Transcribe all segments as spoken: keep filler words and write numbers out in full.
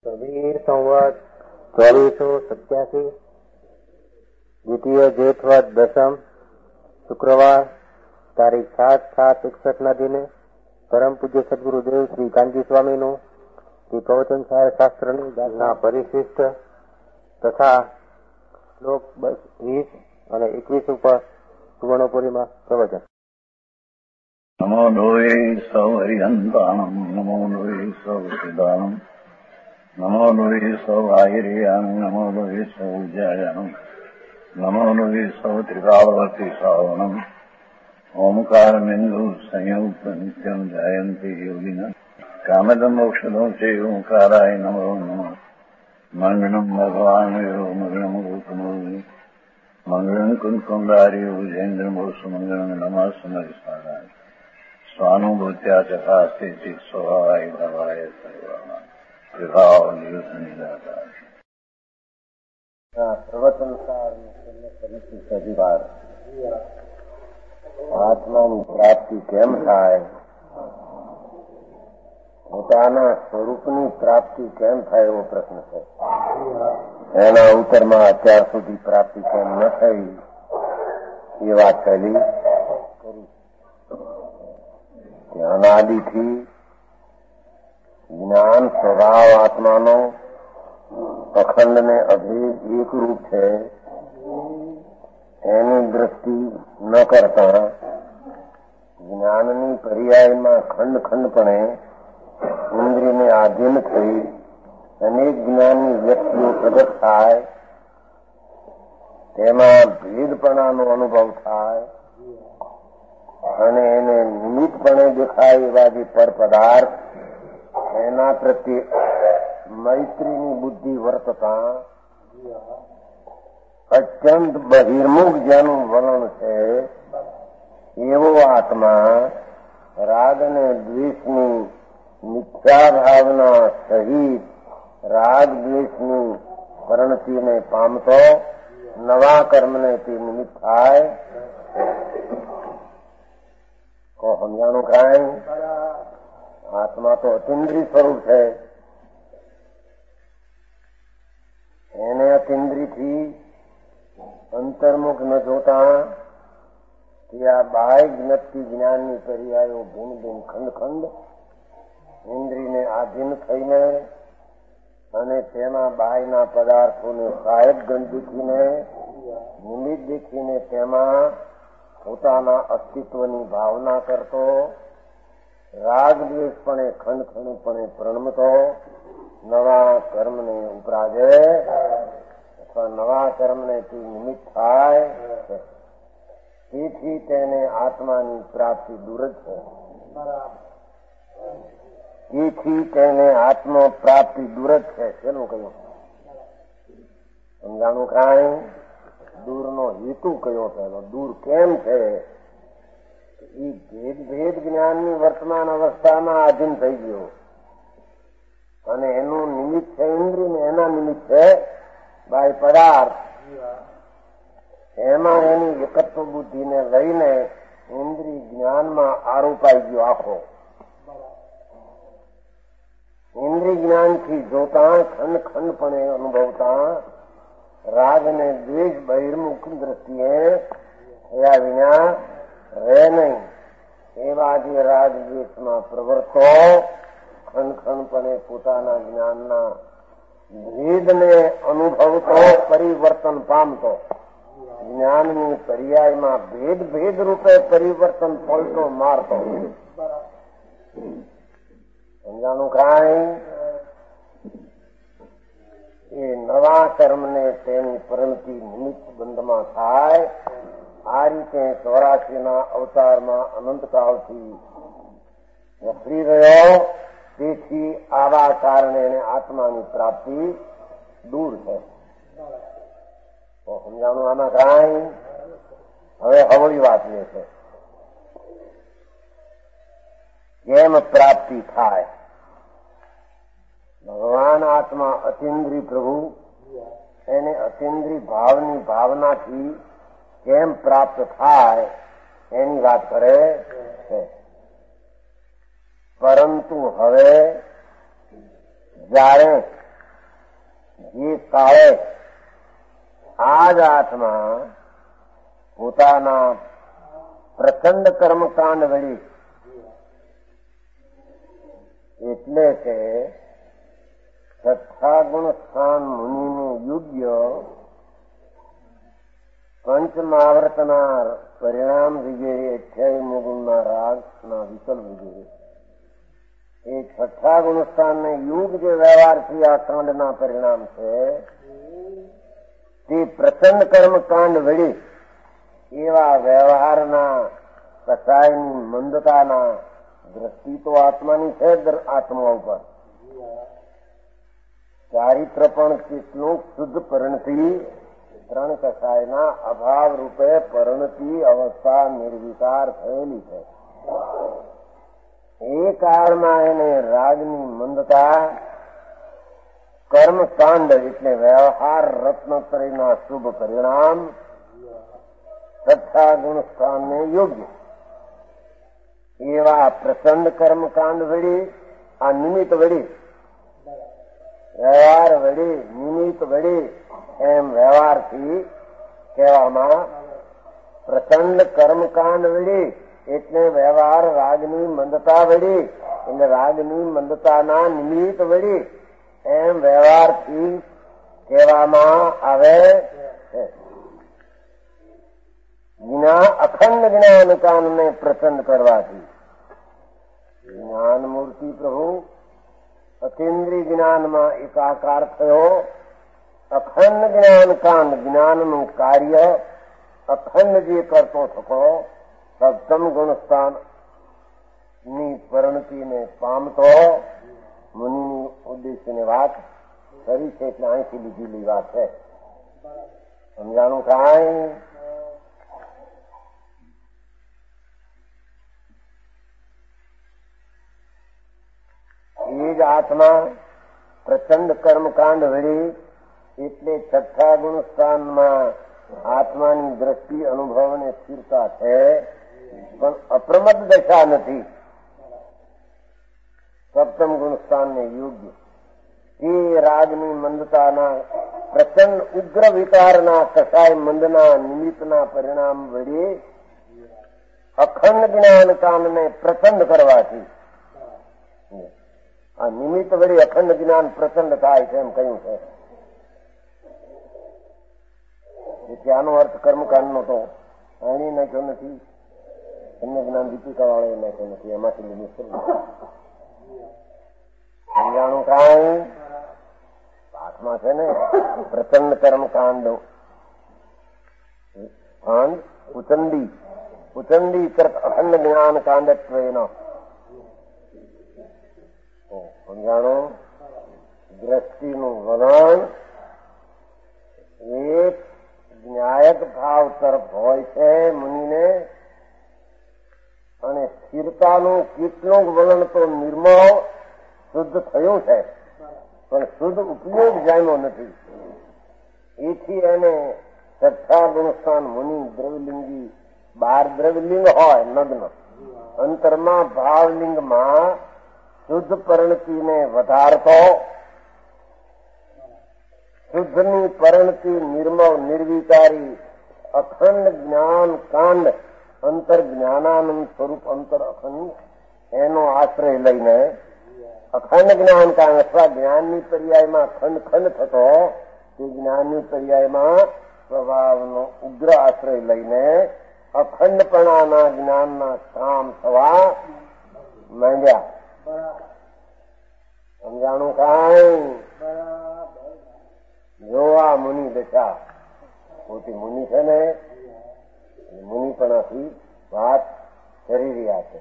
कबीर संवत चौबीसो सत्यासी द्वितीय जेठवद दसम शुक्रवार तारीख सात सात इकसठ ना दिने परम पूज्य सद्गुरुदेव श्री कांजी स्वामीનું શ્રી પ્રવચન સાર શાસ્ત્રની ગાથા પરિશિષ્ટ તથા શ્લોક વીસ અને એકવીસ ઉપર સુવર્ણપુરીમાં પ્રવચન. નમો લોહે સૌ હરિહંતાણમ નમો લોહે સૌ સિદ્ધાણમ નમો લોહે સૌ આયર્યાણમ નમો લોહે સૌ જયાણમ નમો લોહે સૌ ત્રિકાવર્તી શ્રાવણમ ઓમકારમેન્દુ સંયુક્ત નિત્યમ જયંતિ યોગિના કામદમ મોક્ષદો સે ઓંકારાય નમો નમઃ. મંગળમ ભગવાન મંગળમ ગૌતમોની મંગળમ કુંકુંડાર્યો જૈન્દ્રમો સુમંગળમ નમઃ સમરિસારાય સ્વાનુભૂત્યા ચકાસ્તે સ્વભાવાય ભવાય સર્વાના વિભાવ નિયુદ્ધનિદાતા. પ્રવચન સાર પરિશિષ્ટ અધિકાર આત્માની પ્રાપ્તિ કેમ થાય, પોતાના સ્વરૂપની પ્રાપ્તિ કેમ થાય એવો પ્રશ્ન છે. એના ઉત્તરમાં અત્યાર સુધી પ્રાપ્તિ કેમ ન થઈ એ વાત પહેલી કરી. અનાદિથી જ્ઞાન સ્વભાવ આત્માનો અખંડ ને અભેદ એક રૂપ છે એની દ્રષ્ટિ ન કરતા જ્ઞાનની પર્યાયમાં ખંડ ખંડપણે ઇન્દ્રિયને આધીન થઈ અનેક જ્ઞાનની વ્યક્તિઓ પ્રગટ થાય, તેમાં ભેદપણાનો અનુભવ થાય અને એને નિમિત્તપણે દેખાય એવા જે પર પદાર્થ એના પ્રત્યે મૈત્રીની બુદ્ધિ વર્તતા અત્યંત બહિર્મુખ જેનું વલણ છે એવો આત્મા રાગ અને દ્વેષની મિથ્યા ભાવના સહિત રાગ દ્વેષની પરિણતિને પામતો નવા કર્મને તે નિમિત્ત થાય. કો સમજાણું કાંઈ? આત્મા તો અતિન્દ્રિય સ્વરૂપ છે. એને અતિન્દ્રિયથી અંતર્મુખ ન જોતા કે આ બાહ્ય જ્ઞપ્તિ જ્ઞાનની પર્યાયો ભિન્ન ભિન્ન ખંડ ખંડ ઇન્દ્રિયને આધીન થઈને અને તેમાં બાહ્યના પદાર્થોને સહાયક ગણ દેખીને નિમિત્ત દેખીને તેમાં પોતાના અસ્તિત્વની ભાવના કરતો, રાગ દ્વેષપણે ખંડ ખંડપણે પ્રણમતો નવા કર્મને ઉપરાજે અથવા નવા કર્મને તે નિમિત્ત થાય. તેથી તેને આત્માની પ્રાપ્તિ દૂર જ છે. તેથી તેને આત્મા પ્રાપ્તિ દૂર જ છે. શેનું કહ્યું? સમજાણું કાંઈ? દૂરનો હેતુ કયો પહેલો? દૂર કેમ છે? એ ભેદ ભેદ જ્ઞાનની વર્તમાન અવસ્થામાં આધીન થઈ ગયો અને એનું નિમિત્ત છે ઇન્દ્રિય ને એના નિમિત્ત છે બાહ્ય પદાર્થ. એમાં એની એકત્વ બુદ્ધિને લઈને ઇન્દ્રિય જ્ઞાનમાં આરોપાઈ ગયો આખો. ઇન્દ્રિય જ્ઞાનથી જોતા ખંડ ખંડપણે અનુભવતા રાગ અને દ્વેષ બહિર્મુખ દ્રષ્ટિએ થયા વિના રહે નહીં. એવા જે રાગ દ્વેષમાં પ્રવર્તો ખંડ ખંડપણે પોતાના જ્ઞાનના ભેદને અનુભવતો પરિવર્તન પામતો, જ્ઞાનની પર્યાયમાં ભેદ ભેદ રૂપે પરિવર્તન પલટો મારતો. સમજાણું કાંઈ? એ નવા કર્મને તેની પરિણતિ નિમિત્ત બંધમાં થાય. આ રીતે ચોરાસીના અવતારમાં અનંતકાળથી વપરી રહ્યો. તેથી આવા કારણે એને આત્માની પ્રાપ્તિ દૂર છે. તો સમજાણું આમાં કાંઈ? હવે હવળી વાત લે છે. કેમ પ્રાપ્તિ થાય? ભગવાન આત્મા અતિન્દ્રિય પ્રભુ એને અતિન્દ્રિય ભાવની ભાવનાથી કેમ પ્રાપ્ત થાય એની વાત કરે છે. પરંતુ હવે જ્યારે જે કાળે આ જ આત્મા પોતાના પ્રચંડ કર્મકાંડ વળી એટલે કે છઠ્ઠા ગુણ સ્થાન મુનિનું યોગ્ય પંચમહાવ્રતના પરિણામ વગેરે અઠ્યાવીમો ગુણના રાગના વિકલ્પ વગેરે એ છઠ્ઠા ગુણસ્થાનને યુગ જે વ્યવહારથી આ કાંડના પરિણામ છે તે પ્રચંડ કર્મકાંડ વળી એવા વ્યવહારના કસાયની મંદતાના દ્રષ્ટિ તો આત્માની છે આત્મા ઉપર ચારિત્ર પણ કેટલું શુદ્ધ પરિણતિ ત્રણ કસાયના અભાવ રૂપે પરિણતિ અવસ્થા નિર્વિકાર થયેલી છે. એ કાળમાં એને રાગની મંદતા કર્મકાંડ એટલે વ્યવહાર રત્નત્રયના શુભ પરિણામ છઠ્ઠા ગુણસ્થાનને યોગ્ય એવા પ્રચંડ કર્મકાંડ વળી આ નિમિત્ત વળી વ્યવહાર વળી નિમિત્ત વળી એમ વ્યવહારથી કહેવામાં પ્રચંડ કર્મકાંડ વળી એટલે વ્યવહાર રાગની મંદતા વળી એટલે રાગની મંદતાના નિમિત્ત વળી એમ વ્યવહારથી કહેવામાં આવે છે. જ્ઞાન અખંડ જ્ઞાન કાંડને પ્રસન્ન કરવાથી જ્ઞાન મૂર્તિ પ્રભુ અતિન્દ્રિય જ્ઞાનમાં એકાકાર થયો. અખંડ જ્ઞાન કાંડ જ્ઞાનનું કાર્ય અખંડ જે કરતો થતો સપ્તમ ગુણસ્થાન ની પરિણતિને પામતો મુનિની ઉદ્દેશ્યની વાત કરી છે એટલે અહીંથી લીધેલી વાત છે. સમજાણું કાંઈ? એ જ આત્મા પ્રચંડ કર્મકાંડ વળી એટલે છઠ્ઠા ગુણસ્થાનમાં આત્માની દ્રષ્ટિ અનુભવ અને સ્થિરતા છે પણ અપ્રમદ દશા નથી. સપ્તમ ગુણસ્થાનને યોગ્ય એ રાગની મંદતાના પ્રચંડ ઉગ્ર વિકારના કસાય મંદના નિમિત્તના પરિણામ વળી અખંડ જ્ઞાન કાંડને પ્રચંડ કરવાથી આ નિમિત્ત વળી અખંડ જ્ઞાન પ્રચંડ થાય છે એમ કહ્યું છે. એટલે આનો અર્થ કર્મકાંડ નો તો અહીં નાખ્યો નથી, એમને જ્ઞાન દીપિકા વાળો નાખ્યો નથી, એમાંથી લીધું સમજાણું કાંઈ? પાઠમાં છે ને પ્રચંડ કર્મકાંડ કાંડ ઉચંડી ઉચંડી અખંડ જ્ઞાન કાંડત્વેનો સમજાણું? દ્રષ્ટિનું વલણ એક ન્યાયક ભાવ તરફ હોય છે મુનિને અને સ્થિરતાનું કેટલું વલણ તો નિર્મળ શુદ્ધ થયું છે પણ શુદ્ધ ઉપયોગ જાણ્યો નથી. એથી એને છઠ્ઠા ગુણસ્થાન મુનિ દ્રવલિંગી બાર દ્રવલિંગ હોય નગ્ન અંતરમાં ભાવલિંગમાં શુદ્ધ પરિણતિને વધારતો શુદ્ધની પરિણતિ નિર્મળ નિર્વિકારી અખંડ જ્ઞાન કાંડ અંતર જ્ઞાનાનંદ સ્વરૂપ અંતર અખંડ એનો આશ્રય લઈને અખંડ જ્ઞાન કાંડ અથવા જ્ઞાનની પર્યાયમાં ખંડ ખંડ થતો તે જ્ઞાનની પર્યાયમાં સ્વભાવનો ઉગ્ર આશ્રય લઈને અખંડપણાના જ્ઞાનના કામ થવા માંડ્યા. સમજાણું કાંઈ? જો આ મુનિ દશા મોટી મુનિ છે ને મુનિપણાથી વાત કરી રહ્યા છે.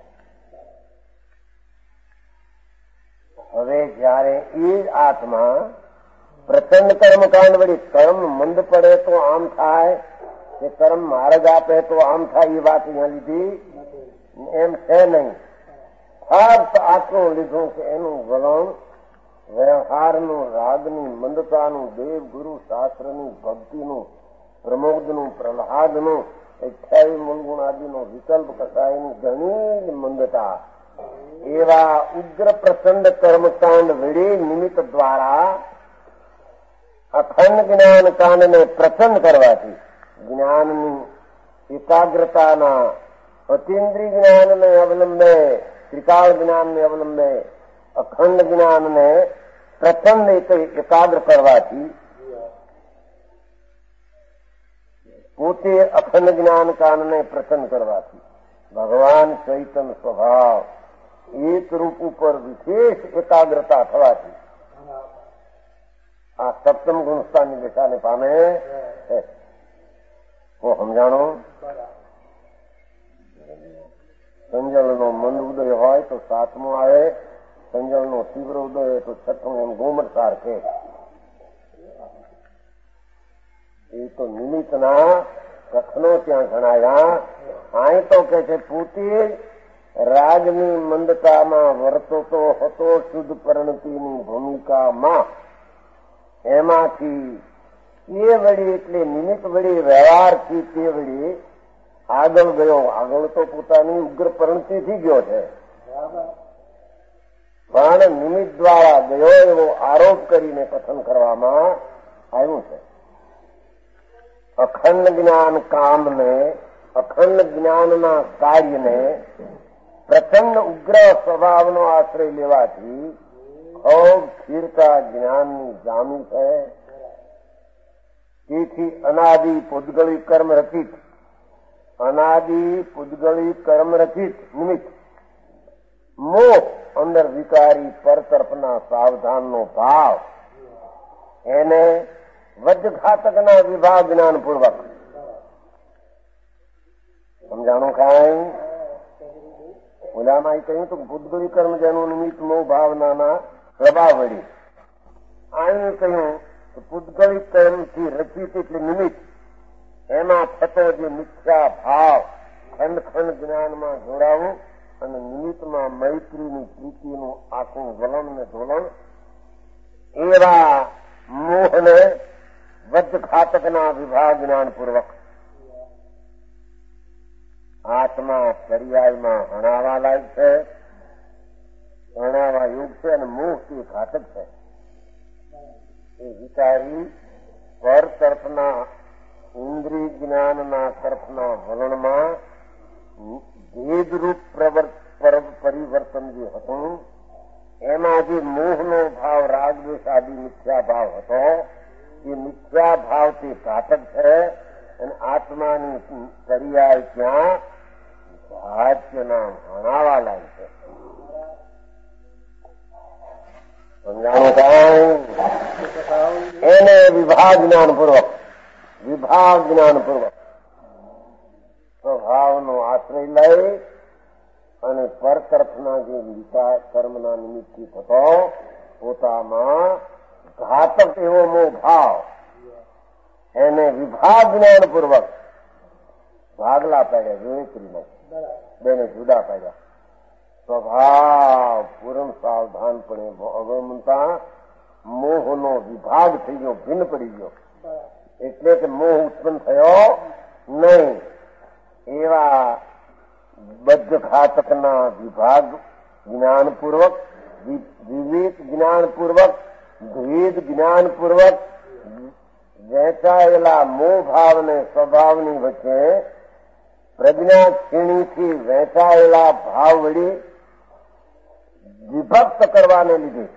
હવે જયારે એ જ આત્મા પ્રચંડ કર્મકાંડ વળી કર્મ મંદ પડે તો આમ થાય કે કર્મ માર્ગ આપે તો આમ થાય એ વાત અહીંયા લીધી એમ છે નહીં. ફક્ત આટલું લીધું કે એનું વલણ વ્યવહારનું રાગની મંદતાનું દેવ ગુરુ શાસ્ત્રની ભક્તિનું પ્રમોદનું પ્રહલાદનું અઠ્યાવીસ મૂળગુણ આદિનો વિકલ્પ કસાયની ઘણી મંદતા એવા ઉગ્ર પ્રચંડ કર્મકાંડ વળી નિમિત્ત દ્વારા અખંડ જ્ઞાન કાનને પ્રસન્ન કરવાથી જ્ઞાનની એકાગ્રતાના અતિન્દ્રિય જ્ઞાનને અવલંબે, ત્રિકાળ જ્ઞાનને અવલંબે અખંડ જ્ઞાનને પ્રસન્ન રીતે એકાગ્ર કરવાથી પોતે અખંડ જ્ઞાન કાનને પ્રસન્ન કરવાથી ભગવાન ચૈતન્ય સ્વભાવ એક રૂપ ઉપર વિશેષ એકાગ્રતા થવાથી આ સપ્તમ ગુણસ્થાનની દિશાને પામે. હું સમજાણો. સંજળનો મંદ ઉદય હોય તો સાતમો આવે, સંજળનો તીવ્ર ઉદય હોય તો છઠ્ઠો. એમ ગોમટ સાર છે. એ તો નિમિત્તના કથનો ત્યાં ગણાયા. અહીં તો કે છે પોતે રાજની મંદતામાં વર્તતો હતો શુદ્ધ પરિણતિની ભૂમિકામાં. એમાંથી એ વળી એટલે નિમિત્ત વળી વ્યવહારથી તે વળી આગળ ગયો. આગળ તો પોતાની ઉગ્ર પરિણતિથી ગયો છે, પણ નિમિત્ત દ્વારા ગયો એવો આરોપ કરીને કથન કરવામાં આવ્યું છે. અખંડ જ્ઞાન કામને, અખંડ જ્ઞાનના કાર્યને પ્રચંડ ઉગ્ર સ્વભાવનો આશ્રય લેવાથી ખૂબ સ્થિરતા જ્ઞાનની જામી છે. તેથી અનાદિ પુદ્ગળી કર્મ રચિત, અનાદિ પુદ્ગળી કર્મ રચિત નિમિત્ત મોહ અંદર વિકારી પર તરફના સાવધાનનો ભાવ એને વજ્રઘાતકના વિભાગ જ્ઞાન પૂર્વક સમજાણું. કાંઈ ઓલામાં કહ્યું તો પુદ્ગળી કર્મ જેનું નિમિત્ત મોહ ભાવનાના પ્રભાવ વળી. આનું કહ્યું પુદ્ગળી કર્મથી રચિત એટલે નિમિત્ત, એમાં થતો જે મિથ્યા ભાવ ખંડ ખંડ જ્ઞાનમાં જોડાવું અને નિમિત્તમાં મૈત્રીની પ્રીતિનું આખું વલણ ને ધોલણ, એવા મોહને વજ્રઘાતકના વિભાગ જ્ઞાન પૂર્વક આત્મા પર્યાયમાં હણાવા લાયક છે, હણાવા યોગ છે અને મોહ તે ઘાતક છે. એ વિચારી પર તરફના ઇન્દ્રિય જ્ઞાનના તરફના વલણમાં ભેદરૂપ પરિવર્તન જે હતું, એમાં જે મોહનો ભાવ રાગદ્વેષ આદિ મિથ્યા ભાવ હતો, એ મિથ્યા ભાવ તે ઘાતક છે. અને આત્માની પર્યાય ત્યાં ભાજ્યના ભણાવા લાગે છે. એને વિભાગ જ્ઞાન પૂર્વક, વિભાગ જ્ઞાન પૂર્વક સ્વભાવનો આશ્રય લઈ અને પર તરફના જે વિચાર કર્મના નિમિત્તથી થતો પોતામાં ઘાતક એવો મોહ ભાવ, એને વિભાગ જ્ઞાન પૂર્વક ભાગલા પાડ્યા, વિવેક કરી નાખ્યા, બેને જુદા પાડ્યા. સ્વભાવ પૂર્ણ સાવધાનપણે અવમતા મોહનો વિભાગ થઈ ગયો, ભિન્ન પડી ગયો. એટલે કે મોહ ઉત્પન્ન થયો નહીં. એવા બદ્ધઘાતકના વિભાગ જ્ઞાનપૂર્વક, વિવેક જ્ઞાનપૂર્વક, ભેદ જ્ઞાનપૂર્વક વહેંચાયેલા મોહ ભાવને સ્વભાવની વચ્ચે પ્રજ્ઞા ક્ષીણીથી વહેંચાયેલા ભાવ વળી વિભક્ત કરવાને લીધે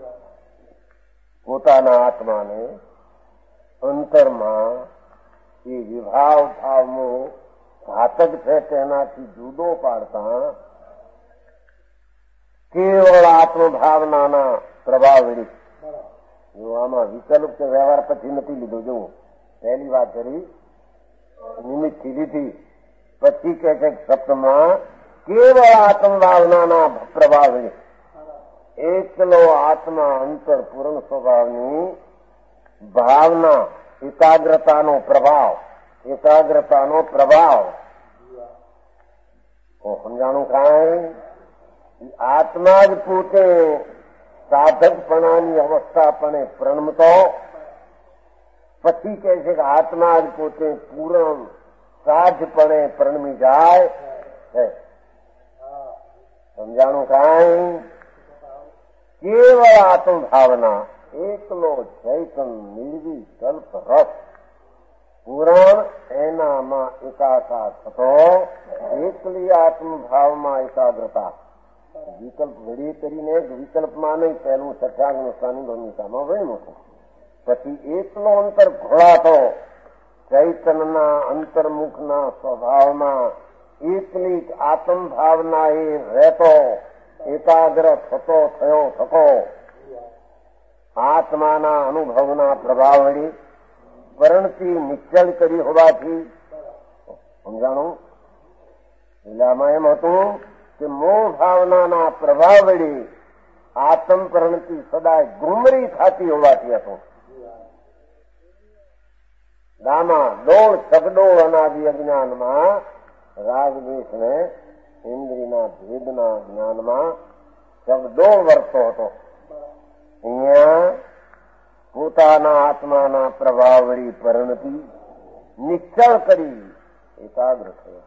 પોતાના આત્માને અંતરમાં એ વિભાવ ભાવનો ઘાતક છે તેનાથી જુદો પાડતા કેવળ આત્મભાવનાના પ્રભાવ વળી. આમાં વિકલ્પ કે વ્યવહાર પછી નથી લીધો. જુઓ, પહેલી વાત કરી નિમિત્તથી લીધી, પછી કે છે સપ્તમાં કેવળ આત્મભાવનાના પ્રભાવ વળી. એકલો આત્મા અંતર પૂર્ણ સ્વભાવની ભાવના એકાગ્રતાનો પ્રભાવ, એકાગ્રતાનો પ્રભાવ સમજાણું. કાંઈ આત્મા જ પોતે સાધકપણાની અવસ્થા પણ પ્રણમતો, પછી કહે છે કે આત્મા જ પોતે પૂર્ણ સાધપણે પ્રણમી જાય. સમજાણું. કાંઈ કેવળ આત્મભાવના એકલો ચૈતન નિર્વી કલ્પ રસ પુરાણ એનામાં એકાકાર થતો એકલી આત્મભાવમાં એકાગ્રતા વિકલ્પ ઘડી કરીને વિકલ્પમાં નહીં પહેલું સઠ્ઠાંગનું સ્થાનિક ભૂમિકામાં વણ્યું હતું. પછી એકલો અંતર ઘોળાતો ચૈતનના અંતર્મુખના સ્વભાવમાં એકલી આત્મભાવના એ રહેતો એકાગ્ર થતો થયો થકો આત્માના અનુભવના પ્રભાવ વળી પરણતી નિશ્ચલ કરી હોવાથી સમજાણું. એટલે આમાં એમ હતું કે મોહ ભાવનાના પ્રભાવ વળી આત્મ પરણતી સદાય ગુમરી થતી હોવાથી હતું. દામા ડોળ ચકડોળ અનાદિ અજ્ઞાનમાં રાગદ્વેષ ને ઇન્દ્રિયના ભેદના જ્ઞાનમાં ચકડોળ વર્તો હતો. અહીંયા પોતાના આત્માના પ્રભાવ વળી પરણતી નિશ્ચળ કરી એકાગ્ર થયો.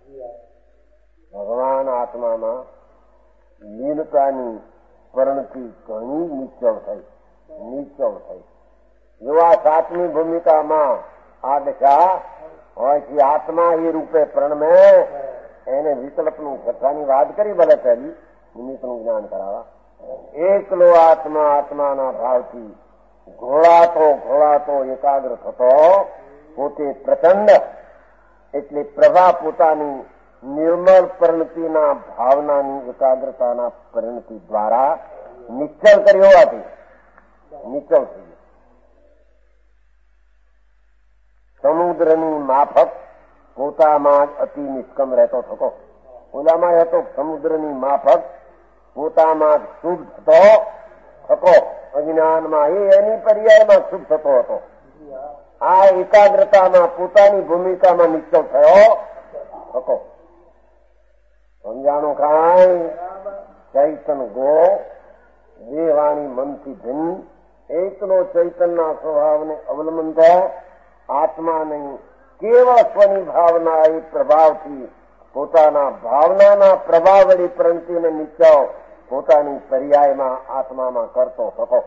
ભગવાન આત્મામાં લીનતાની પરણતી ઘણી નિશ્ચળ થઈ નિશ્ચળ થઈ એવા સાતમી ભૂમિકામાં આ દશા હોય છે. આત્મા એ રૂપે પ્રણમે એને વિકલ્પનું કથાની વાત કરી ભલે પહેલી નિમિત્તનું જ્ઞાન કરાવવા. એકલો આત્મા આત્માના ભાવથી ઘોળાતો ઘોળાતો એકાગ્ર થતો પોતે પ્રચંડ એટલે પ્રભા પોતાની નિર્મળ પરિણતિના ભાવનાની એકાગ્રતાના પરિણતિ દ્વારા નિશ્ચળ કરી હોવાથી નિશ્ચળ થઈ ગયો. સમુદ્રની માફક પોતામાં જ અતિ નિષ્કમ રહેતો થતો. ઓલામાં હતો સમુદ્રની માફક પોતામાં શુભ થતો થતો અજ્ઞાનમાં એ એની પર્યાયમાં શુભ થતો હતો. આ એકાગ્રતામાં પોતાની ભૂમિકામાં નિશ્ચળ થયો થતો. સમજાણું કાંઈ ચૈતન ગો દેવાણી મનથી ભિન્ન એકલો ચૈતનના સ્વભાવને અવલંબનતો આત્મા નહીં કેવળ સ્વની ભાવના એ પ્રભાવથી પોતાના ભાવનાના પ્રભાવ વળી પ્રંતિને નિશ્ચય પોતાની પર્યાયમાં આત્મામાં કરતો થતો.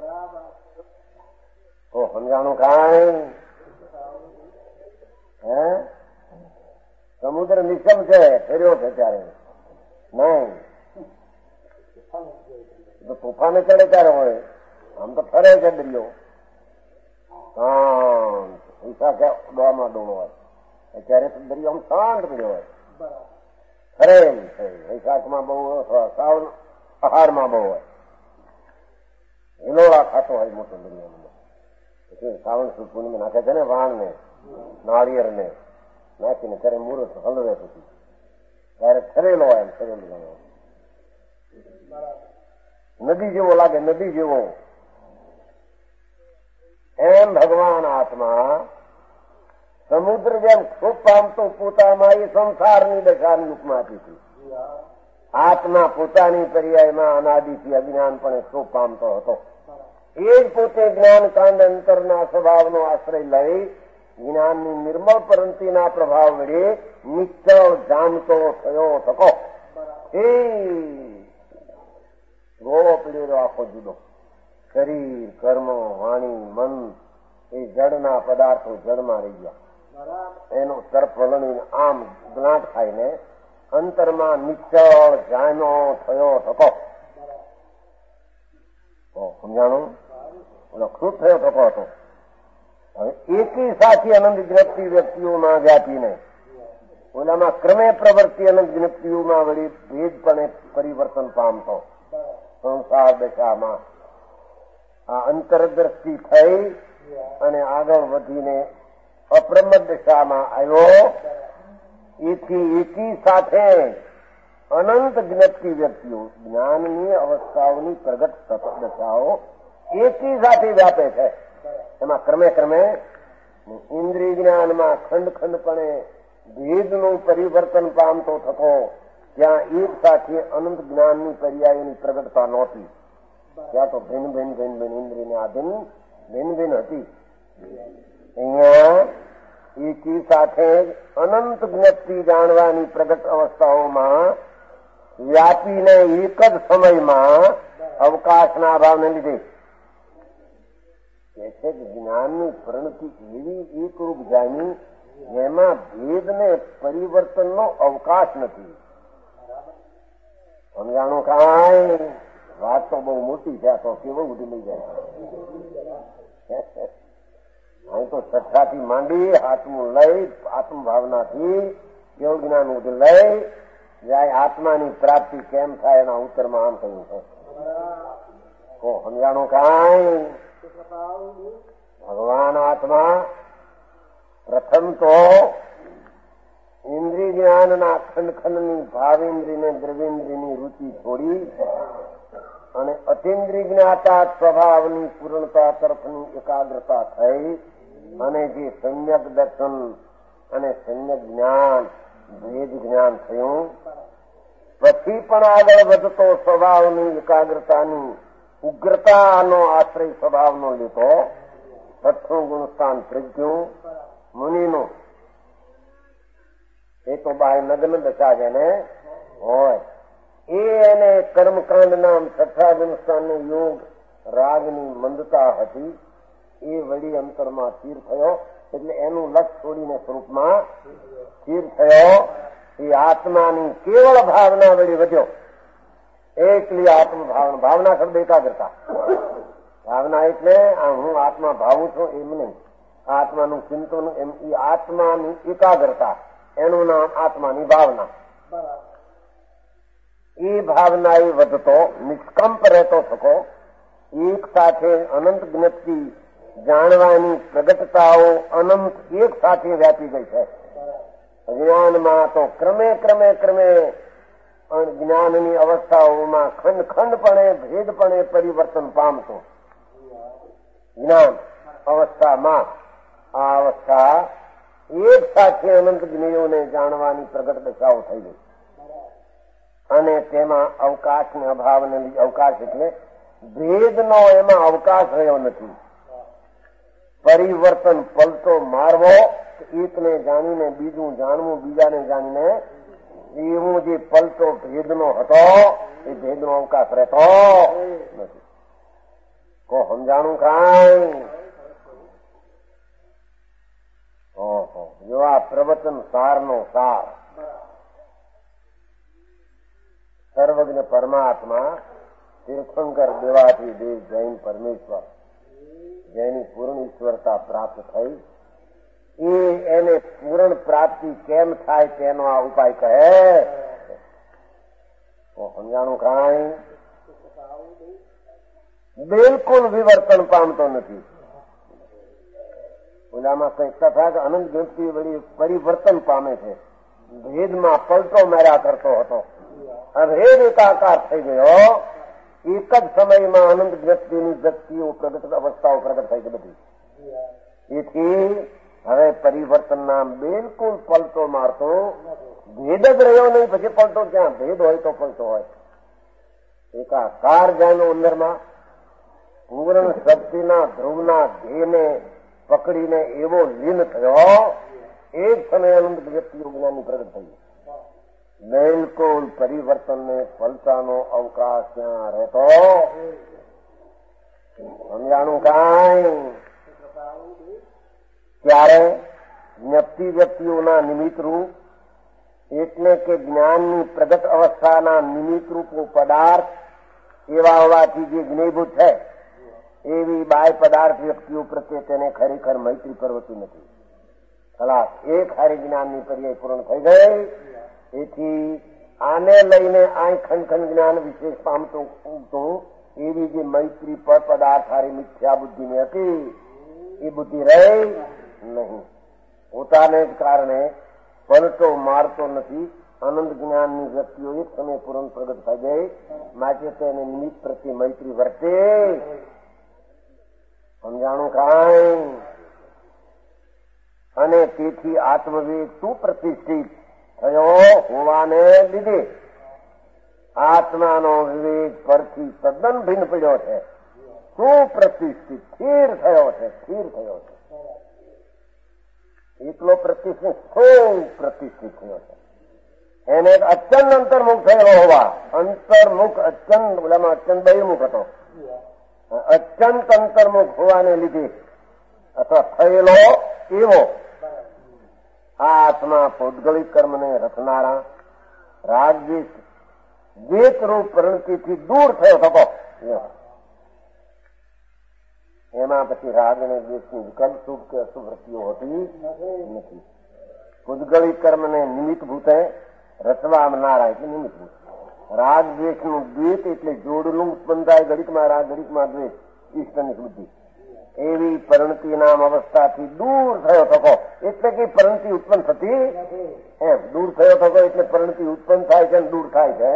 તો સમજાણું કાંઈ હે સમુદ્ર નિશ્ચલ છે ફેર્યો છે ત્યારે નહીં તોફાને ચડે ત્યારે હોય આમ તો ફરે છે દરિયો શાંત ડોમાં ડોળો હોય ત્યારે તો દરિયો આમ શાંત પડ્યો હોય ફરે એમ છે. વૈશાખમાં બહુ સાવન પહાડમાં બહુ હોય હિલોળા ખાતો હોય મોટો દરિયો. સાવન સુદ પૂર્ણિમા નાખે છે ને વાણ ને નાળિયેર ને નાખીને ત્યારે મુહૂર્ત હલવે પછી ત્યારે ફરેલો હોય એમ ફરેલો નદી જેવો લાગે નદી જેવો. એમ ભગવાન આત્મા સમુદ્ર જેમ ખૂબ પામતો પોતામાં એ સંસારની દશાની ઉપમા આપી હતી. આત્મા પોતાની પર્યાયમાં અનાદિથી અજ્ઞાનપણે ખૂબ પામતો હતો. એ જ પોતે જ્ઞાન કાંડ અંતરના સ્વભાવનો આશ્રય લઈ જ્ઞાનની નિર્મળ પરંતિના પ્રભાવ વડે નિશ્ચળ જાણતો થયો થકો. એ ગોળો પીડેલો આખો જુદો શરીર કર્મ વાણી મન એ જળના પદાર્થો જળમાં રહી ગયા. એનો તરફ વલણીને આમ ગ્લાટ ખાઈને અંતરમાં નિશ્ચળ જાણ્યો થયો થકો. સમજાણું ઓલો ખુદ થયો થકો હતો. હવે એકી સાથે અનંત જ્ઞપ્તિ વ્યક્તિઓમાં વ્યાપીને ઓલામાં ક્રમે પ્રવૃત્તિ અનંત જ્ઞપ્તિઓમાં વળી ભેદપણે પરિવર્તન પામતો સંસાર દશામાં આ અંતરદ્રષ્ટિ થઈ અને આગળ વધીને અપ્રમદ દશામાં આવ્યો. એથી એકી સાથે અનંત જ્ઞપ્તિ વ્યક્તિઓ જ્ઞાનની અવસ્થાઓની પ્રગટ દશાઓ એકી સાથે વ્યાપે છે. એમાં ક્રમે ક્રમે ઇન્દ્રિય જ્ઞાનમાં ખંડ ખંડપણે ભેદનું પરિવર્તન પામતો થતો ત્યાં એક સાથે અનંત જ્ઞાનની પર્યાયની પ્રગટતા નહોતી. ત્યાં તો ભિન્ન ભિન્ન ભિન્ન ભિન્ન ઇન્દ્રિયને આધીન ભિન્ન ભિન્ન હતી. અહીંયા એકી સાથે અનંત જ્ઞપ્તિ જાણવાની પ્રગટ અવસ્થાઓમાં વ્યાપીને એક જ સમયમાં અવકાશના અભાવને લીધે કે છે કે જ્ઞાનની પરિણતિ એવી એકરૂપ જાણી જેમાં ભેદને પરિવર્તનનો અવકાશ નથી. સમજાણું કાંઈ? વાત તો બહુ મોટી છે, તો કેવું ઉડી લઈ જાય. અહીં તો છઠ્ઠાથી માંડી આત્મું લઈ આત્મભાવનાથી કેવું જ્ઞાન ઉડી લઈ જાય. આત્માની પ્રાપ્તિ કેમ થાય એના ઉત્તરમાં આમ કહ્યું છે. કો સમજાણું કાંઈ? ભગવાન આત્મા પ્રથમ તો ઇન્દ્રિય જ્ઞાનના ખંડ ખંડની ભાવેન્દ્રિયને દ્રવ્યેન્દ્રિયની રુચિ છોડી અને અતિન્દ્રિય જ્ઞાતા સ્વભાવની પૂર્ણતા તરફની એકાગ્રતા થઈ અને જે સમ્યક દર્શન અને સમ્યક જ્ઞાન ભેદ જ્ઞાન થયું. પછી પણ આગળ વધતો સ્વભાવની એકાગ્રતાની ઉગ્રતાનો આશ્રય સ્વભાવનો લીધો સત્સંગ ગુણસ્થાન પ્રજ્ઞું મુનિનું એ તો બાય નગ્ન દશા જેને હોય એ એને કર્મકાંડ નામ છઠ્ઠા ગુણસ્થાનનો યોગ રાગની મંદતા હતી. એ વળી અંતરમાં સ્થિર થયો એટલે એનું લક્ષ છોડીને સ્વરૂપમાં સ્થિર થયો. એ આત્માની કેવળ ભાવના વળી વધ્યો. એકલી આત્મ ભાવના. ભાવના શબ્દ એકાગ્રતા. ભાવના એટલે હું આત્મા ભાવું છું એમ નહીં, આત્માનું ચિંતન એમ. એ આત્માની એકાગ્રતા એનું નામ આત્માની ભાવના. એ ભાવના એ વધતો નિષ્કંપ રહેતો થકો એક સાથે અનંત જ્ઞપ્તિ જાણવાની પ્રગટતાઓ અનંત એક સાથે વ્યાપી ગઈ છે. જ્ઞાનમાં તો ક્રમે ક્રમે ક્રમે જ્ઞાનની અવસ્થાઓમાં ખંડ ખંડપણે ભેદપણે પરિવર્તન પામતું જ્ઞાન અવસ્થામાં આ અવસ્થા એક સાથે અનંત જ્ઞેયોને જાણવાની પ્રગટ દશાઓ થઈ ગઈ અને તેમાં અવકાશને અભાવને લીધે અવકાશ એટલે ભેદનો એમાં અવકાશ રહ્યો નથી. પરિવર્તન પલટો મારવો, એકને જાણીને બીજું જાણવું, બીજાને જાણીને એવું જે પલટો ભેદનો હતો એ ભેદનો અવકાશ રહેતો નથી. કો સમજાણું કાંઈ? ઓહો, જો આ પ્રવચન સારનો સાર સર્વજ્ઞ પરમાત્મા તીર્થંકર દેવાથી દેવ જૈન પરમેશ્વર જેની પૂર્ણ ઈશ્વરતા પ્રાપ્ત થઈ એ એને પૂર્ણ પ્રાપ્તિ કેમ થાય તેનો આ ઉપાય કહે. સમજાણું કાંઈ? બિલકુલ વિવર્તન પામતો નથી. ઓલામાં કઈ તથા કે અનંત જ્ઞપ્તિ વળી પરિવર્તન પામે છે. ભેદમાં પલટો માર્યા કરતો હતો, ભેદ એકાકાર થઈ ગયો. એક જ સમયમાં અનંત જ્ઞપ્તિની વ્યક્તિઓ પ્રગટ અવસ્થાઓ પ્રગટ થઈ ગઈ બધી. એથી હવે પરિવર્તનના બિલકુલ પલટો મારતો ભેદ જ રહ્યો નહીં. પછી પલટો ક્યાં? ભેદ હોય તો પલટો હોય. એકાકાર જાણો અંદરમાં પૂર્ણ શક્તિના ધ્રુવના ધ્યેયને પકડીને એવો લીન થયો. એક સમય અનંત વ્યક્તિઓ જ્ઞાનની પ્રગટ થઈ. બિલકુલ પરિવર્તનને પલટાનો અવકાશ ત્યાં રહેતો. સમજાણું કાંઈ? ત્યારે જ્ઞપ્તિ વ્યક્તિઓના નિમિત્ત રૂપ એટલે કે જ્ઞાનની પ્રગટ અવસ્થાના નિમિત્ત રૂપો પદાર્થ એવા હોવાથી જે જ્ઞેયભૂત છે એવી બાય પદાર્થ વ્યક્તિઓ પ્રત્યે તેને ખરેખર મૈત્રી કરવતી નથી. ખલાસ એક હારી જ્ઞાનની પર્યાય પૂર્ણ થઈ ગઈ. એથી આને લઈને આ ખંડ ખંડ જ્ઞાન વિશેષ પામતું ઉગતું એવી જે મૈત્રી પર પદાર્થ હારી મિથ્યા બુદ્ધિની હતી એ બુદ્ધિ રહી નહીં. પોતાને જ કારણે પલટો મારતો નથી. અનંત જ્ઞાનની વ્યક્તિઓ એક સમય પૂર્ણ પ્રગટ થઈ ગઈ માટે તેને નિમિત્ત પ્રત્યે મૈત્રી વર્તે. સમજાણું કાંઈ? અને તેથી આત્મવિવેક સુપ્રતિષ્ઠિત થયો હોવાને લીધે આત્માનો વિવેક પરથી તદ્દન ભિન્ન પડ્યો છે. સુપ્રતિષ્ઠિત સ્થિર થયો છે. સ્થિર થયો છે. એકલો પ્રતિષ્ઠિત સુપ્રતિષ્ઠિત થયો છે. એને અત્યંત અંતર્મુખ થયેલો હોવા અંતર્મુખ અત્યંત ઓલામાં અત્યંત બહિર્મુખ હતો. અત્યંત અંતર્મુખ હોવાને લીધે અથવા થયેલો એવો આ આત્મા પૌદ્ગલિક કર્મને રચનારા રાગદ્વેષ દ્વેષરૂપ પરિણતિથી દૂર થયો થતો. એમાં પછી રાગ અને દ્વેષની વિકલ્પ શુભ કે અશુભ વૃત્તિઓ હોતી નથી. પૌદ્ગલિક કર્મને નિમિત્તભૂત રચવાનારા એટલે નિમિત્તભૂત. રાગ દ્વેષનું દ્વેષ એટલે જોડલું ઉત્પન્ન થાય, ઘડીકમાં રાગ ઘડીકમાં દ્વેષ, ઈષ્ટની બુદ્ધિ. એવી પરિણતિ નામ અવસ્થાથી દૂર થયો થકો. એટલે કે પરિણતિ ઉત્પન્ન થતી એમ દૂર થયો થકો એટલે પરિણતિ ઉત્પન્ન થાય છે અને દૂર થાય છે.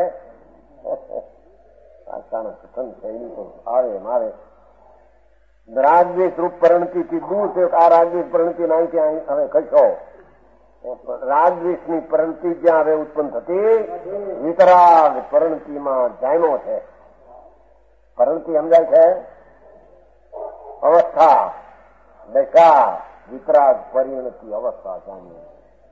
આવે એમ આવે. રાગદ્વેષ રૂપ પરિણતિથી દૂર થયો. આ રાગદ્વેષ પરિણતિ ના હવે ખસો. રાગદ્વેષની પરિણતિ જ્યાં હવે ઉત્પન્ન થતી વિતરાગ પરિણતિમાં જામ્યો છે. પરિણતિ સમજાય છે? અવસ્થા, દશા, વિતરાગ પરિણતિ અવસ્થા જામી.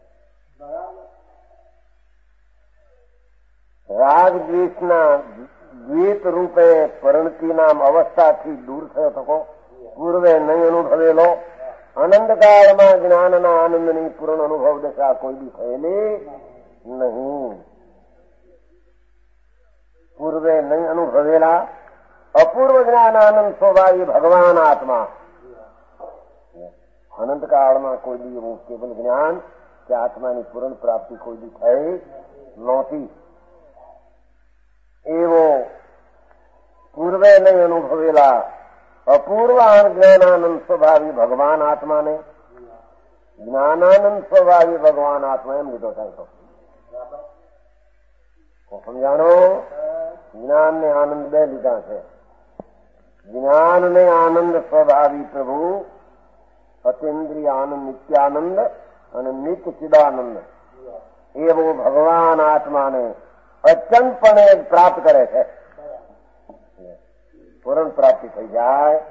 રાગ દ્વેષના દ્વેષ રૂપે પરિણતિ નામ અવસ્થાથી દૂર થયો થકો. પૂર્વે નહીં અનુભવેલો આનંદકાળમાં જ્ઞાનના આનંદની પૂર્ણ અનુભવ દશા કોઈ બી થયેલી નહીં. પૂર્વે નહીં અનુભવેલા અપૂર્વ જ્ઞાન આનંદ સ્વભાવી ભગવાન આત્મા અનંતકાળમાં કોઈ બી એવું કેવલ જ્ઞાન કે આત્માની પૂર્ણ પ્રાપ્તિ કોઈ બી થઈ નહોતી. એવો પૂર્વે નહીં અનુભવેલા અપૂર્વ જ્ઞાનાનંદ સ્વભાવી ભગવાન આત્માને જ્ઞાનાનંદ સ્વભાવી ભગવાન આત્મા એમ લીધો થાય તો સમજાણો. જ્ઞાન ને આનંદ બે લીધા છે. જ્ઞાન ને આનંદ સ્વભાવી પ્રભુ અતિન્દ્રિય આનંદ નિત્યાનંદ અને નિત્ય ચિદાનંદ એવો ભગવાન આત્માને અચંતપણે પ્રાપ્ત કરે છે. પૂર્ણ પ્રાપ્તિ થઈ જાય.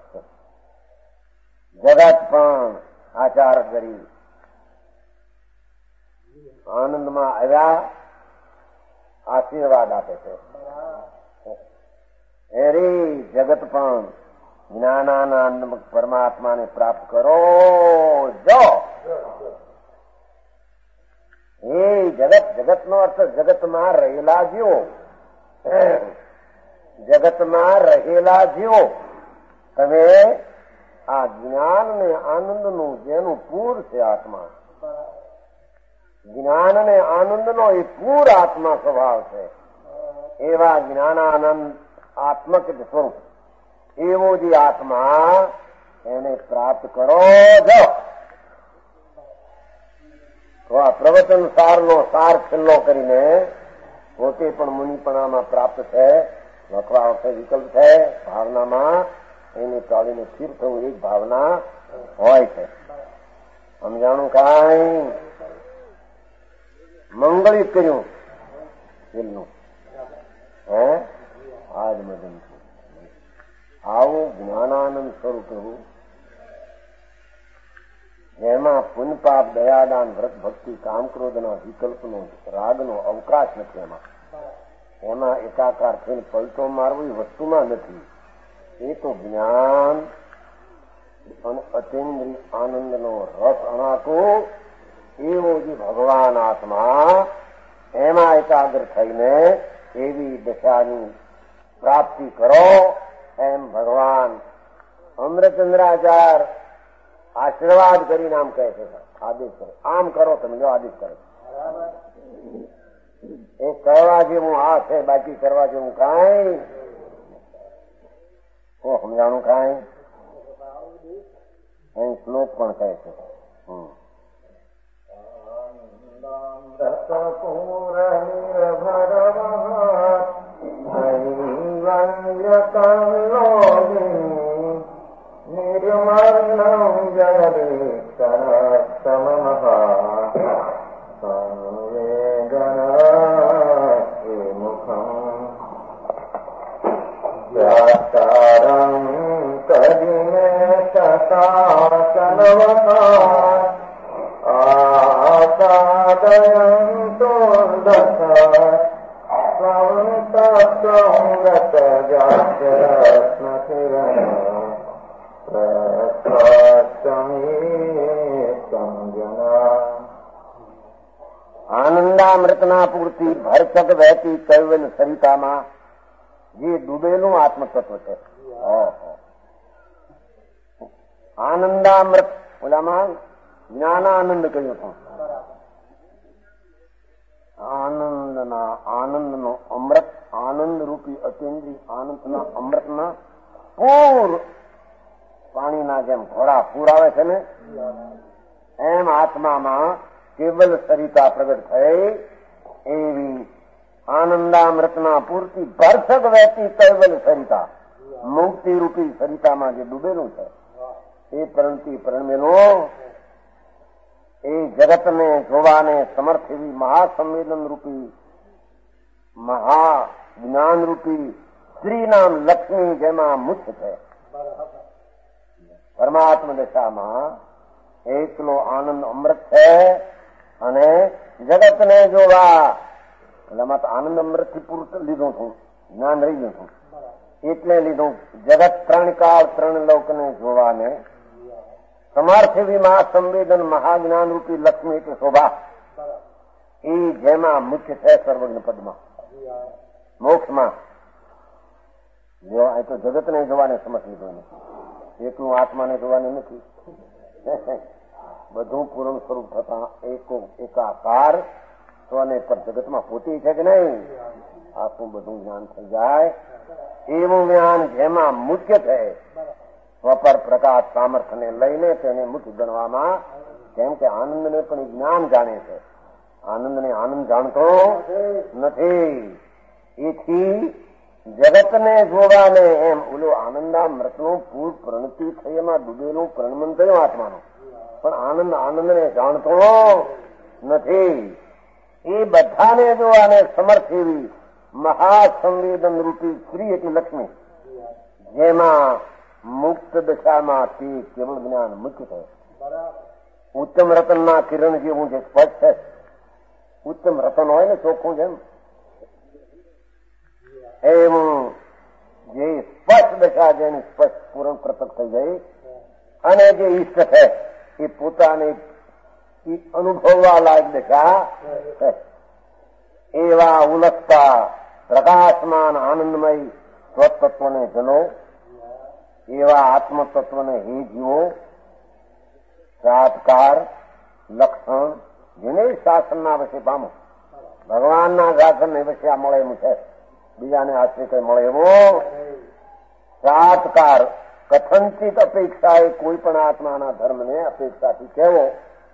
જગત પણ આચાર કરી આનંદમાં આવ્યા આશીર્વાદ આપે છે. અરે જગત પણ જ્ઞાનાનંદ પરમાત્માને પ્રાપ્ત કરો જો. એ જગત જગતનો અર્થ જગતમાં રહેલા જીવો. જગતમાં રહેલા જીવો તમે આ જ્ઞાન ને આનંદનું જેનું પૂર છે આત્મા, જ્ઞાન ને આનંદનો એ પૂર આત્મા સ્વભાવ છે. એવા જ્ઞાનાનંદ આત્મક સ્વરૂપ એવો જે આત્મા એને પ્રાપ્ત કરો જો. તો આ પ્રવચન સારનો સાર છેલ્લો કરીને પોતે પણ મુનિપણામાં પ્રાપ્ત છે. લખવા વખતે વિકલ્પ છે. ભાવનામાં એની ચાલીને સ્થિર થવું એક ભાવના હોય છે. સમજાણું કાંઈ મંગળિત કર્યું છેલ્લું હે આજ મદન આવું જ્ઞાનાનંદ સ્વરૂપ એવું જેમાં પુનપાપ દયાદાન વ્રત ભક્તિ કામ ક્રોધના વિકલ્પનો રાગનો અવકાશ નથી. એમાં એમાં એકાકાર થઈને પલટો મારવો એ વસ્તુમાં નથી. એ તો જ્ઞાન અને અતિન્દ્રિય આનંદનો રસ અણાતો એવો જે ભગવાન આત્મા એમાં એકાગ્ર થઈને એવી દશાની પ્રાપ્તિ કરો એમ ભગવાન અમૃતચંદ્રાચાર્ય આશીર્વાદ કરીને આમ કહે છે. આદેશ કરે આમ કરો તમે જો આદેશ કરે. એ કરવા જેવું આ છે, બાકી કરવા જેવું કાંઈ સમજાણું કાંઈ. અહીં શ્લોક પણ કહે છે નિર્મલમ જગદીશમ મુખમ વ્યાચારમ કરીને સસાસનવતા આસાદયંતો દશ સ્વંત સંગત જાસ્રત્નથી આનંદામૃતના પૂરતી ભરચક વહેતી કૈવલ સરિતામાં જે ડૂબેલું આત્મતત્વ છે. આનંદામૃત ઓલામાં જ્ઞાનાનંદ કહ્યું હતું. આનંદના આનંદનો અમૃત, આનંદ રૂપી અતિન્દ્રિય આનંદના અમૃતના પૂર, પાણીના જેમ ઘોડા પૂર આવે છે ને એમ આત્મામાં કેવલ સરિતા પ્રગટ થઈ એવી આનંદામૃતના પૂરતી ભરસક વહેતી કેવલ સરિતા, મુક્તિ રૂપી સરિતામાં જે ડૂબેલું છે એ પરણતી પરણમેલું એ જગતને જોવાને સમર્થ એવી મહાસંવેદન રૂપી મહા જ્ઞાન રૂપી શ્રી નામ લક્ષ્મી જેમાં મુખ્ય છે. પરમાત્મા દશામાં એકલો આનંદ અમૃત છે અને જગતને જોવા એટલે તો આનંદ અમૃત થી પૂરું લીધું છું, જ્ઞાન રહી ગયું છું એટલે લીધું. જગત ત્રણ કાળ ત્રણ લોકને જોવાને સમર્થ એવી મહાસંવેદન મહાજ્ઞાન રૂપી લક્ષ્મી એટલે શોભા એ જેમાં મુખ્ય છે સર્વજ્ઞ પદમાં મોક્ષમાં. જો એ તો જગતને જોવાને સમર્થ લીધું, એકલું આત્માને જોવાને નથી. બધું પૂર્ણ સ્વરૂપ થતા એકો એકાકાર સ્વને પર જગતમાં પોતે છે કે નહીં, આખું બધું જ્ઞાન થઈ જાય એવું જ્ઞાન જેમાં મુખ્ય છે સ્વપર પ્રકાશ સામર્થ્યને લઈને તેને મુખ્ય ગણવામાં. કેમ કે આનંદને પણ જ્ઞાન જાણે છે, આનંદને આનંદ જાણતો નથી. એથી જગતને જોવાને એમ ઓલો આનંદામૃતનું પૂર પ્રણતિ થઈ એમાં ડૂબેલું પ્રણમન થયું આત્માનું, પણ આનંદ આનંદને જાણતો નથી. એ બધાને જોવાને સમર્થ એવી મહાસંવેદન રૂપી શ્રી એટલે લક્ષ્મી જેમાં મુક્ત દશામાં તે કેવળ જ્ઞાન મુખ્ય છે. ઉત્તમ રતનના કિરણ જેવું જે સ્પષ્ટ છે, ઉત્તમ રતન હોય ને ચોખ્ખું જેમ એવું જે સ્પષ્ટ દશા જેની સ્પષ્ટ પૂર્ણ પ્રત્યક્ષ થઈ ગઈ અને જે ઈષ્ટ છે એ પોતાને અનુભવવા લાયક દશા છે. એવા ઉલસતા પ્રકાશમાન આનંદમય સ્વતત્વને જનો, એવા આત્મતત્વને હે જીવો સાત્કાર લક્ષણ જેને શાસનના વશે પામો. ભગવાનના શાસનને વશે આ મળે એમ છે, બીજાને આશ્રય કઈ મળે એવો સાત્કાર કથનચિત અપેક્ષાએ કોઈ પણ આત્માના ધર્મને અપેક્ષાથી કહેવો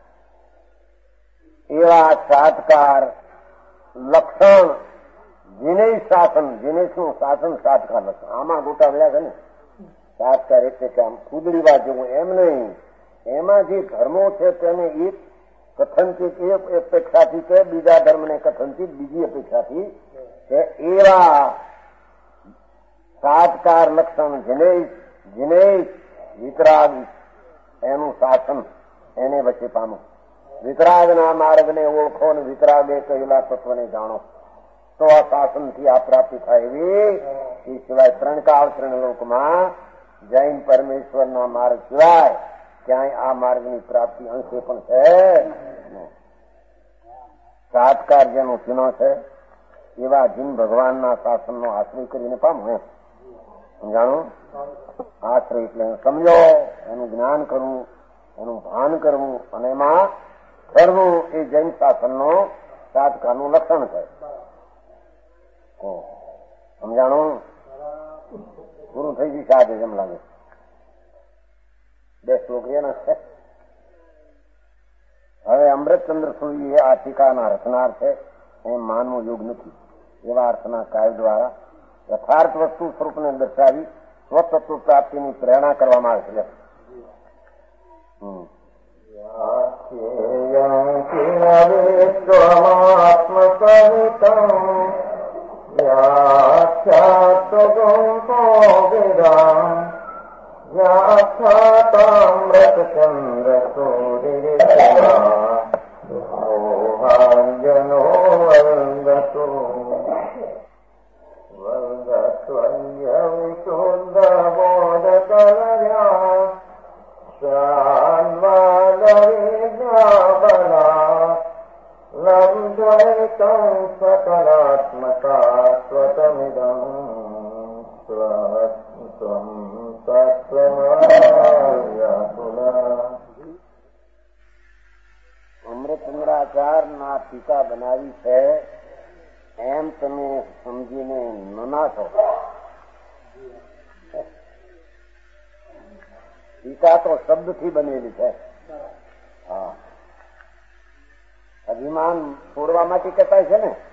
એવા સાત્કાર લક્ષણ જેને શાસન, જેને શું શાસન સાત્કાર લક્ષણ આમાં ગોટા વ્યા છે ને. સાત્કાર એટલે કે આમ કુદડી વાત જેવું એમ નહીં, એમાં જે ધર્મો છે તેને એક કથનચિત એ અપેક્ષાથી કે બીજા ધર્મને કથનચિત બીજી અપેક્ષાથી કે એવા સાત્કાર લક્ષણ જેને જેને વિતરાગ એનું શાસન એને વચ્ચે પામો. વિતરાગના માર્ગને ઓળખો અને વિતરાગે કહેલા તત્વને જાણો તો આ શાસનથી આ પ્રાપ્તિ થાય એવી. એ સિવાય ત્રણ કાળ ત્રણ લોકમાં જૈન પરમેશ્વરના માર્ગ સિવાય ક્યાંય આ માર્ગની પ્રાપ્તિ અંશે પણ છે. સાત્કાર જેનો ચિહ્ન છે એવા જીન ભગવાનના શાસનનો આશ્રય કરીને પામો. એમ સમજાણું? આશ્રય એટલે સમજો, એનું જ્ઞાન કરવું, એનું ભાન કરવું અને એમાં કરવું એ જૈન શાસનનો સાત્કારનું લક્ષણ છે. સમજાણું? પૂરું થઈ ગયું સાધે એમ લાગે. બે શ્લોક એના છે. હવે અમૃતચંદ્ર સૂર્ય આ ટીકાના રચનાર છે એમ માનવું યોગ નથી. એવા અર્થના કાવ્ય દ્વારા યથાર્થ વસ્તુ સ્વરૂપને દર્શાવી સ્વતત્વ પ્રાપ્તિની પ્રેરણા કરવામાં આવે છે. વ્યાખ્યાતમૃતચંદ્ર સૂર્યજનો વંદતો વંદત્વન્ય વિશુદ્ધ બોધ કલર્યા શાન્વાદવિદ્યાબલા લબ્ધૈતો શાસ્ત્રોના ટીકા બનાવી છે એમ તમે સમજીને ન નાખો. ટીકા તો શબ્દથી બનેલી છે. હા, અભિમાન છોડવા માટે કહેવાય છે ને.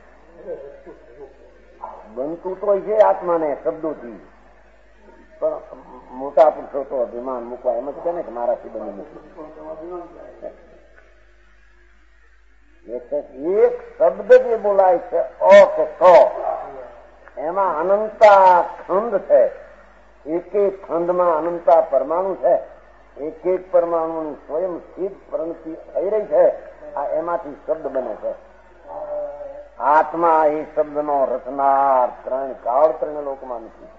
બનતું તો છે આત્માને શબ્દોથી, પણ મોટા પુરુષો તો અભિમાન મૂકવા એમ જ છે ને કે મારાથી બની નથી. એક શબ્દ જે બોલાય છે અ કે ક, એમાં અનંતા ખંડ છે. એક એક ખંડમાં અનંતા પરમાણુ છે. એક એક પરમાણુની સ્વયં સ્થિત પ્રણતિ થઈ રહી છે. આ એમાંથી શબ્દ બને છે. આત્મા એ શબ્દનો રચનાર ત્રણ કાળ ત્રણ લોકમાં નથી.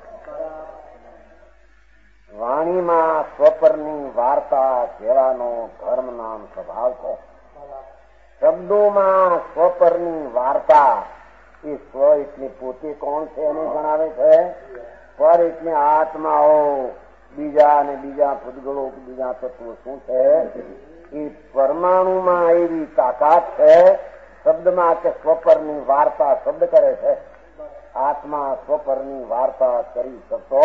વાણીમાં સ્વપરની વાર્તા કહેવાનો ધર્મ નામ સ્વભાવ છે. શબ્દોમાં સ્વપરની વાર્તા, એ સ્વ એટલે પોતે કોણ છે એને જણાવે છે. પર એટલે આત્માઓ, બીજા અને બીજા ભૂતગળો, બીજા તત્વો શું છે. એ પરમાણુમાં એવી તાકાત છે. શબ્દમાં કે સ્વપરની વાર્તા શબ્દ કરે છે. આત્મા સ્વપરની વાર્તા કરી શકતો,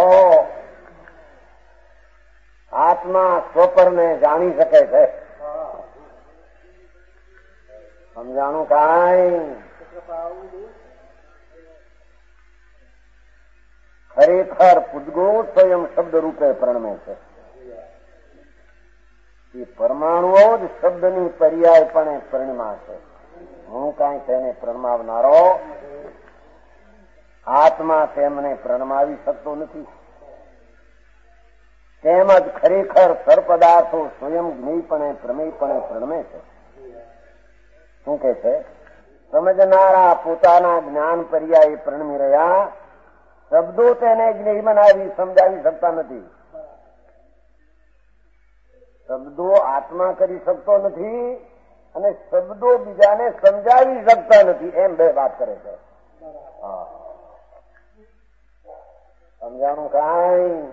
આત્મા સ્વપરને જાણી શકે છે. સમજાણું કાંઈ? ખરેખર પૂતગળ સ્વયં શબ્દ રૂપે પ્રણમે છે. એ પરમાણુઓ જ શબ્દની પર્યાયપણે પરિણમા છે. હું કાંઈ તેને પ્રણમાવનારો, આત્મા તેમને પ્રણમાવી શકતો નથી. તેમજ ખરેખર સર્પદાર્થો સ્વયં જ્ઞેયપણે પ્રમેયપણે પ્રણમે છે. શું કે છે? સમજનારા પોતાના જ્ઞાન પર્યાય પ્રણમી રહ્યા, શબ્દો તેને જ્ઞેય બનાવી સમજાવી શકતા નથી. શબ્દો આત્મા કરી શકતો નથી અને શબ્દો બીજાને સમજાવી શકતા નથી. એમ બે વાત કરે છે. હા, સમજાણું કાંઈ?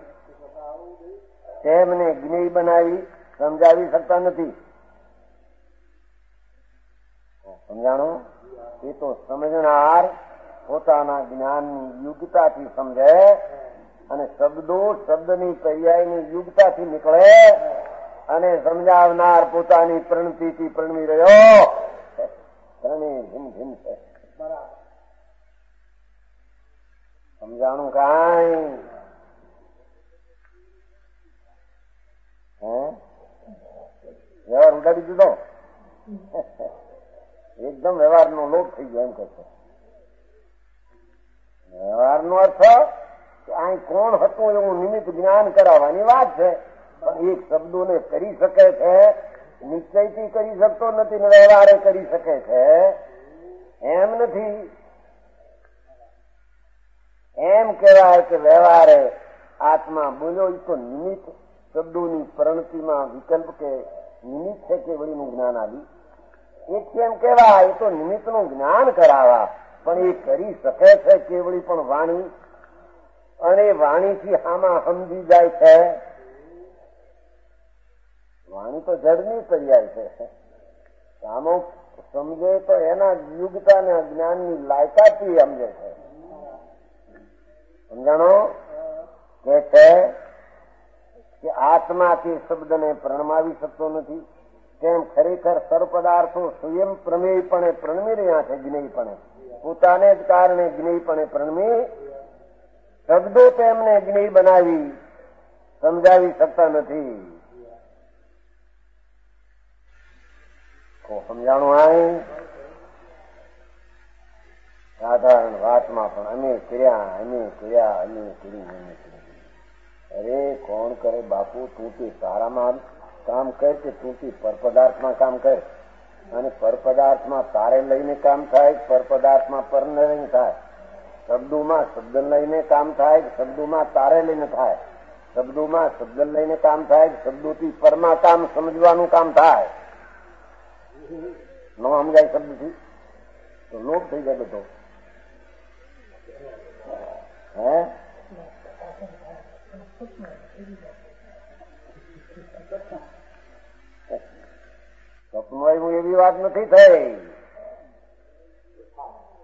તેમને જ્ઞેય બનાવી સમજાવી શકતા નથી. સમજાણું? એ તો સમજનાર પોતાના જ્ઞાનની યુગતાથી સમજે અને શબ્દો શબ્દની પર્યાયની યુગતાથી નીકળે અને સમજાવનાર પોતાની પ્રણતિથી પ્રણમી રહ્યો. ત્રણેય ભિન્ન ભિન્ન છે. સમજાણું કાંઈ? હે, વ્યવહાર ઉડાડી દીધો. એકદમ વ્યવહારનો લોપ થઈ ગયો એમ કે છે. વ્યવહારનો અર્થ કે અહીં કોણ હતું એવું નિમિત્ત જ્ઞાન કરાવવાની વાત છે. પણ એક શબ્દોને કરી શકે છે, નિશ્ચયથી કરી શકતો નથી ને વ્યવહારે કરી શકે છે એમ નથી. એમ કહેવાય કે વ્યવહારે આત્મા બોલ્યો એ તો નિમિત્ત શબ્દોની પ્રણતિમાં વિકલ્પ કે નિમિત્ત છે કેવળીનું જ્ઞાન આવી. એક એમ કહેવાય એ તો નિમિત્તનું જ્ઞાન કરાવા, પણ એ કરી શકે છે કેવળી પણ વાણી, અને વાણીથી આમાં સમજી જાય છે. વાણી તો જડની પર્યાય છે. આમાં સમજે તો એના યુગતા અને જ્ઞાનની લાયકાતથી સમજે છે. સમજાણો? કે છે કે આત્માથી શબ્દને પ્રણમાવી શકતો નથી. તેમ ખરેખર સર્વપદાર્થો સ્વયં પ્રમેયપણે પ્રણમી રહ્યા છે. જ્ઞેયપણે પોતાને જ કારણે જ્ઞેયપણે પ્રણમી, શબ્દો તેમને જ્ઞેય બનાવી સમજાવી શકતા નથી. સમજાણું? આય સાધારણ વાતમાં પણ અમે કર્યા અમે કર્યા અમે કરી અમે કરી. અરે કોણ કરે બાપુ? તું તે તારામાં કામ કર કે તું તે પરપદાર્થમાં કામ કર. અને પરપદાર્થમાં તારે લઈને કામ થાય, પરપદાર્થમાં પર લઈને થાય. શબ્દોમાં શબ્દ લઈને કામ થાય, શબ્દોમાં તારે લઈને થાય. શબ્દોમાં શબ્દ લઈને કામ થાય, શબ્દોથી પરમાં કામ સમજવાનું કામ થાય. ન સમજાય શબ્દથી તો લોપ થઈ જાય બધો. હે સ્વપ્ન એવું એવી વાત નથી થઈ.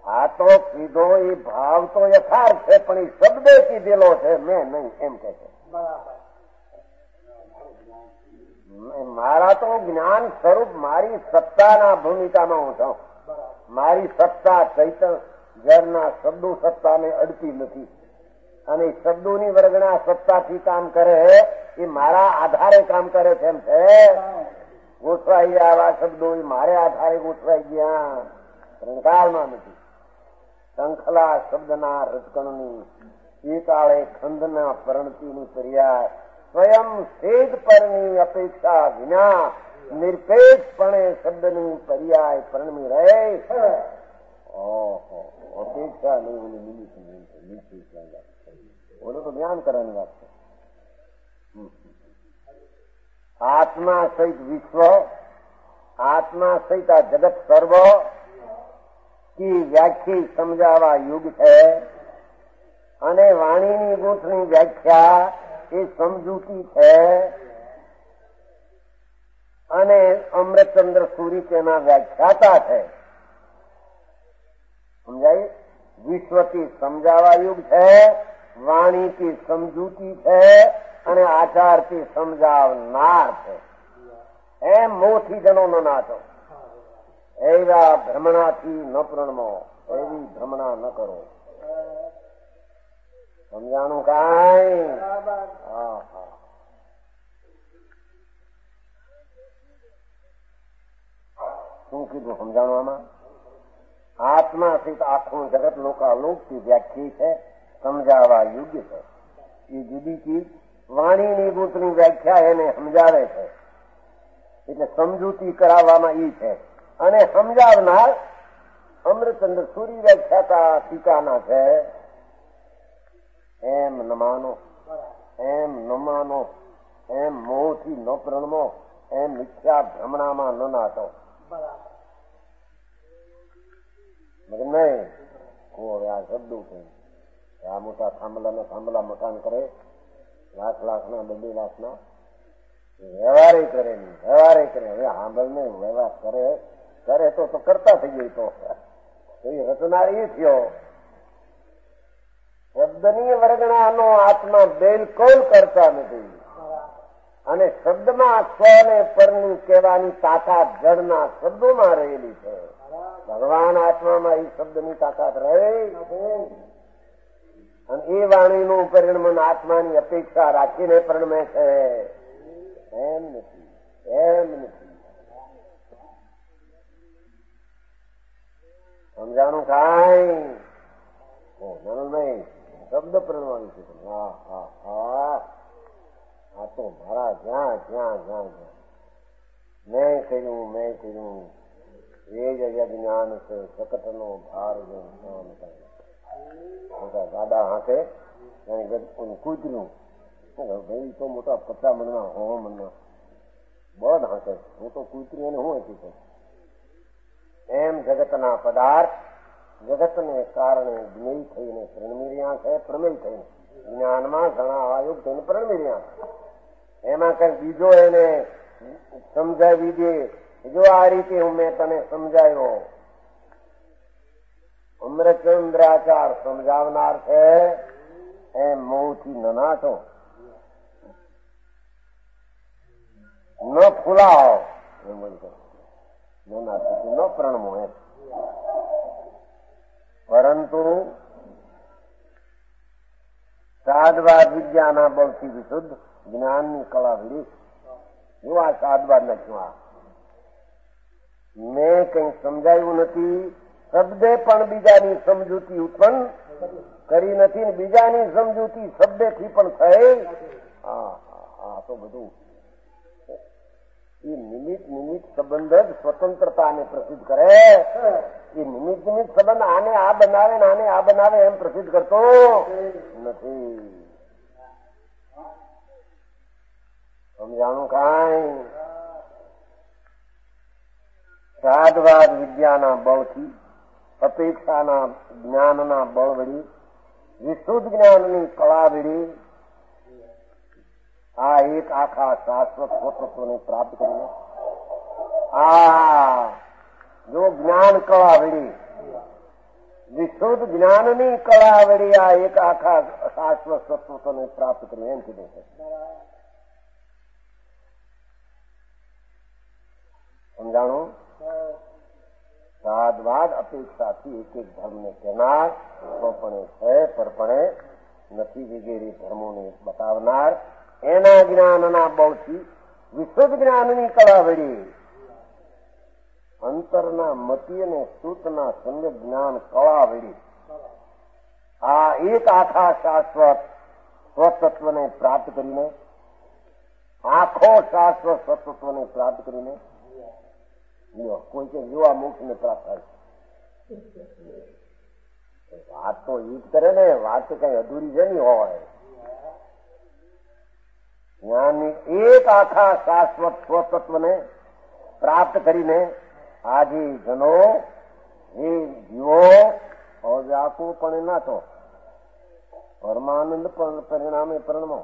આ તો કીધો એ ભાવ તો યથાર્થ છે, પણ એ શબ્દે કીધેલો છે, મેં નહીં એમ કે છે. મારા તો જ્ઞાન સ્વરૂપ મારી સત્તાના ભૂમિકામાં હું છું. મારી સત્તા ચૈતન્ય જળના શબ્દો સત્તાને અડતી નથી, અને શબ્દોની વર્ગણા સત્તાથી કામ કરે એ મારા આધારે કામ કરે છે. એમ છે ગોઠવાઈ આવા શબ્દો મારે આધારે ગોઠવાઈ ગયા, કાળમાં નથી. શંખલા શબ્દના રજકણની એકાળે ખંડના પરણતીની પર્યાય સ્વયં સેજ પરની અપેક્ષા વિના નિરપેક્ષપણે શબ્દની પર્યાય પરણમી રહે. ઓહો, અપેક્ષા નહીં, ઓલી નિમિત્ત ઓલું તો જ્ઞાન કરવાની વાત છે. આત્મા સહિત વિશ્વ, આત્મા સહિત આ જગત સર્વ की व्याख्या समझावा युग है, અને વાણીની ગૂંથણી વ્યાખ્યા એ સમજૂતી છે, અને અમૃતચંદ્ર સૂરી તેના વ્યાખ્યાતા છે. સમજાય? વિશ્વથી સમજાવા યુગ છે, વાણીથી સમજૂતી છે, અને આચારથી સમજાવનાર છે. એમ મોથી જનો ન નાચો, એવા ભ્રમણાથી ન પ્રણમો, એવી ભ્રમણા ન કરો. સમજાણું કાંઈ? હા હા. શું કીધું સમજાણું આમાં? આત્મા સ્થિત આખું જગત લોકાલોકથી વ્યાખ્યા છે, સમજાવવા યોગ્ય છે. એ જુદી ચીજ વાણીની ગૂંથણી વ્યાખ્યા એને સમજાવે છે, એટલે સમજૂતી કરાવવામાં ઈ છે. અને સમજાવનાર અમૃતચંદ્ર સૂરી વ્યાખ્યાતા ટીકાના છે. એમ ન માનો, એમ ન માનો, એમ મોહથી ન પ્રણમો, એમ મિથ્યા ભ્રમણામાં ન નાટો. નહીં હવે આ શબ્દો છે, આ મોટા થાંભલા ને થાંભલા મકાન કરે, લાખ લાખ ના બે લાખ ના વ્યવહારે કરે નહીં, વ્યવહારે કરે. હવે સાંભળ ને વ્યવહાર કરે કરે તો તો કરતા થઈ ગઈ. તો એ રચનાર એ થયો. શબ્દની વર્ગણાનો આત્મા બિલકુલ કરતા નથી, અને શબ્દમાં સ્વ ને પરની કહેવાની તાકાત જળના શબ્દોમાં રહેલી છે. ભગવાન આત્મામાં એ શબ્દની તાકાત રહે, અને એ વાણીનું પરિણમન આત્માની અપેક્ષા રાખીને પરિણમે છે. એમ નથી, એમ નથી. સમજાણું કાંઈ? નહીં શબ્દ પ્રણવાનું છે. હા હા હા, આ તો મારા જ્યાં જ્યાં જ્યાં જ્યાં મેં કર્યું મેં કર્યું એ જ જ્ઞાન છે. સકટનો ભાર મોટા ગાડા હાથે કૂતર્યું ભાઈ તો મોટા પચાસ મણના હો મણના બળ હાથે, હું તો કૂતરી અને હું હતી. એમ જગતના પદાર્થ જગતને કારણે જ્ઞેય થઈને પ્રણમી રહ્યા છે, પ્રમેય થઈને જ્ઞાનમાં ઘણા આયુગ થઈને પ્રણમી રહ્યા છે. એમાં કઈ બીજો એને સમજાવી દે, જો આ રીતે હું મેં તને સમજાયો. અમૃતચંદ્રાચાર સમજાવનાર છે, એમ મોહથી ન નાચો, ન ફૂલાવો, ન નાચો, ન પ્રણમો. એમ પરંતુ સાદવાદ વિદ્યાના બળથી વિશુદ્ધ જ્ઞાનની કળા વિડી. હું આ સાદવાદ નથી, આ મેં કઈ સમજાયું નથી. શબ્દે પણ બીજાની સમજૂતી ઉત્પન્ન કરી નથી, ને બીજાની સમજૂતી શબ્દેથી પણ થઈ. હા હા, તો બધું એ નિમિત્ત નિમિત્ત સંબંધ જ સ્વતંત્રતાને પ્રસિદ્ધ કરે. એ નિમિત્ત નિમિત્ત સંબંધ આને આ બનાવે ને આને આ બનાવે એમ પ્રસિદ્ધ કરતો નથી. સમજાણું કાંઈ? સાદવાદ વિદ્યાના બળથી અપેક્ષાના જ્ઞાનના બળ વળી વિશુદ્ધ જ્ઞાનની કળા વળી આ એક આખા શાશ્વત સ્વતંત્રને પ્રાપ્ત કરીને આ જો જ્ઞાન કળા વળી વિશુદ્ધ જ્ઞાનની કળા વળી આ એક આખા શાશ્વત સત્વને પ્રાપ્ત કરી એમ કીધું છે. સમજાણું? સાદવાદ અપેક્ષાથી એક એક ધર્મને કહેનાર, સ્વપણે છે પરપણે નથી વગેરે ધર્મોને બતાવનાર, એના જ્ઞાનના બળથી વિશુદ્ધ જ્ઞાનની કળા વળી અંતરના મતિ અને સૂતના સમ્યક જ્ઞાન કળા વળી આ એક આખા શાશ્વત સ્વતત્વને પ્રાપ્ત કરીને, આખો શાશ્વત સ્વતત્વને પ્રાપ્ત કરીને કોઈ કે જોવા મોક્ષને પ્રાપ્ત થાય. વાત તો ઈ જ કરે ને, વાત તો કઈ અધૂરી છે નહીં હોય. જ્ઞાનની એક આખા શાશ્વત સ્વતત્વને પ્રાપ્ત કરીને આજે જનો એ જીવો અવ્યાકુળ પણ ના તો પરમાનંદ પરિણામે પરણમો.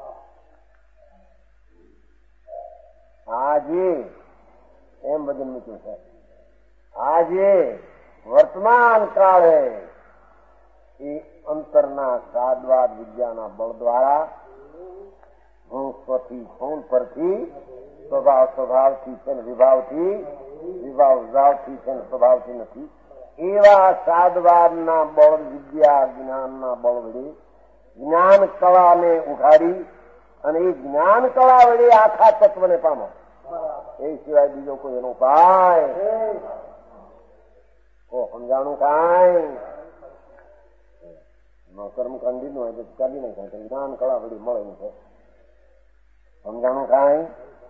આજે એમ બધું મૂક્યું છે. આજે વર્તમાન કાળે એ અંતરના સાદવાદ વિદ્યાના બળ દ્વારા હું સ્વથી ફોન પરથી સ્વભાવ સ્વભાવથી છે ને વિભાવથી વિભાવ વિભાવથી છે ને સ્વભાવથી નથી એવા સાદવાદના બળ વિદ્યા જ્ઞાનના બળ વડે જ્ઞાન કળાને ઉઘાડી અને એ જ્ઞાન કળા વડે આખા તત્વને પામો. એ સિવાય બીજો કોઈ એનો ઉપાય સમજાણું કાંઈ કર્મકાંડી નું હોય તો કાઢી નહીં થાય. જ્ઞાન કળા વળી મળે છે. સમજાણું કાંઈ?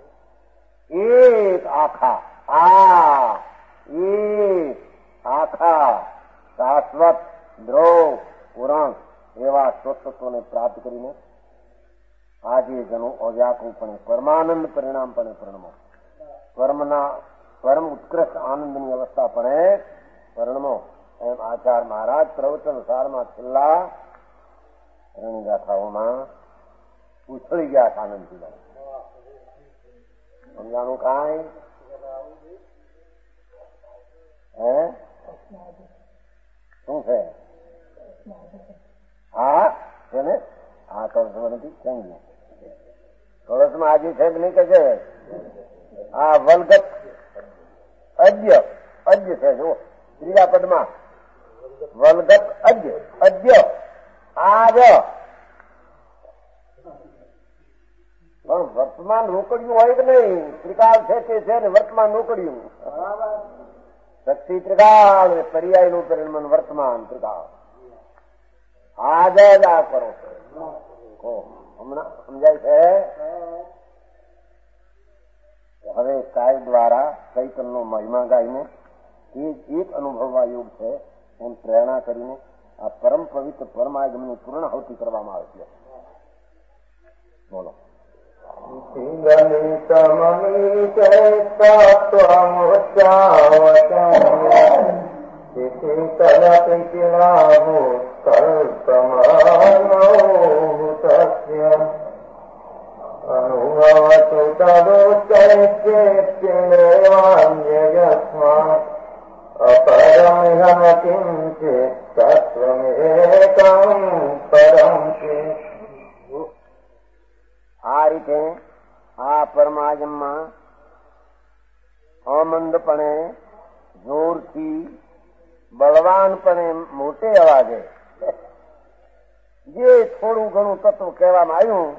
એક આખા આ એક આખા શાશ્વત દ્રોહ પુરાણ એવા સ્વતત્વને પ્રાપ્ત કરીને આજે જનો અવ્યાકૃતપણે પરમાનંદ પરિણામપણે પરિણમો. કર્મના પરમ ઉત્કૃષ્ટ આનંદની અવસ્થા પણ પરિણમો. એમ આચાર્ય મહારાજ પ્રવચન સારમાં છેલ્લા ત્રણ ગાથાઓમાં ઉછળી ગયા આનંદથી. સમજાણું કાંઈ? હે શું છે? હા છે ને? હા કળશમાં નથી સમજ્યું. કળશમાં આજે છે કે નહીં કે છે? હા વલગત અદ્ય અદ્ય છે. જુઓ ત્રીજા પદમાં વલગત અદ્ય અદ્ય આજ. પણ વર્તમાન રોકડિયું હોય કે નહીં? ત્રિકાળ છે તે છે ને વર્તમાન રોકડિયું. શક્તિ ત્રિકાળ પર્યાય નું પરિણામ વર્તમાન ત્રિકાળ. આજ જ આ કરો છો. હમણાં સમજાય છે? હવે કાય દ્વારા ચૈતનનો મહિમા ગાઈને એ એક અનુભવવા યોગ છે એમ પ્રેરણા કરીને આ પરમ પવિત્ર પરમાગમની પૂર્ણાહુતિ કરવામાં આવે છે. બોલો. અનુભવતુ તદુચૈત્યેવાન્યયસ્મા અપરમિહ કિંચિત તત્વમેકં પરમ. આ રીતે આ પરમાગમમાં અમંદપણે જોરથી બળવાનપણે મોટે અવાજે જે થોડું ઘણું તત્વ કહેવામાં આવ્યું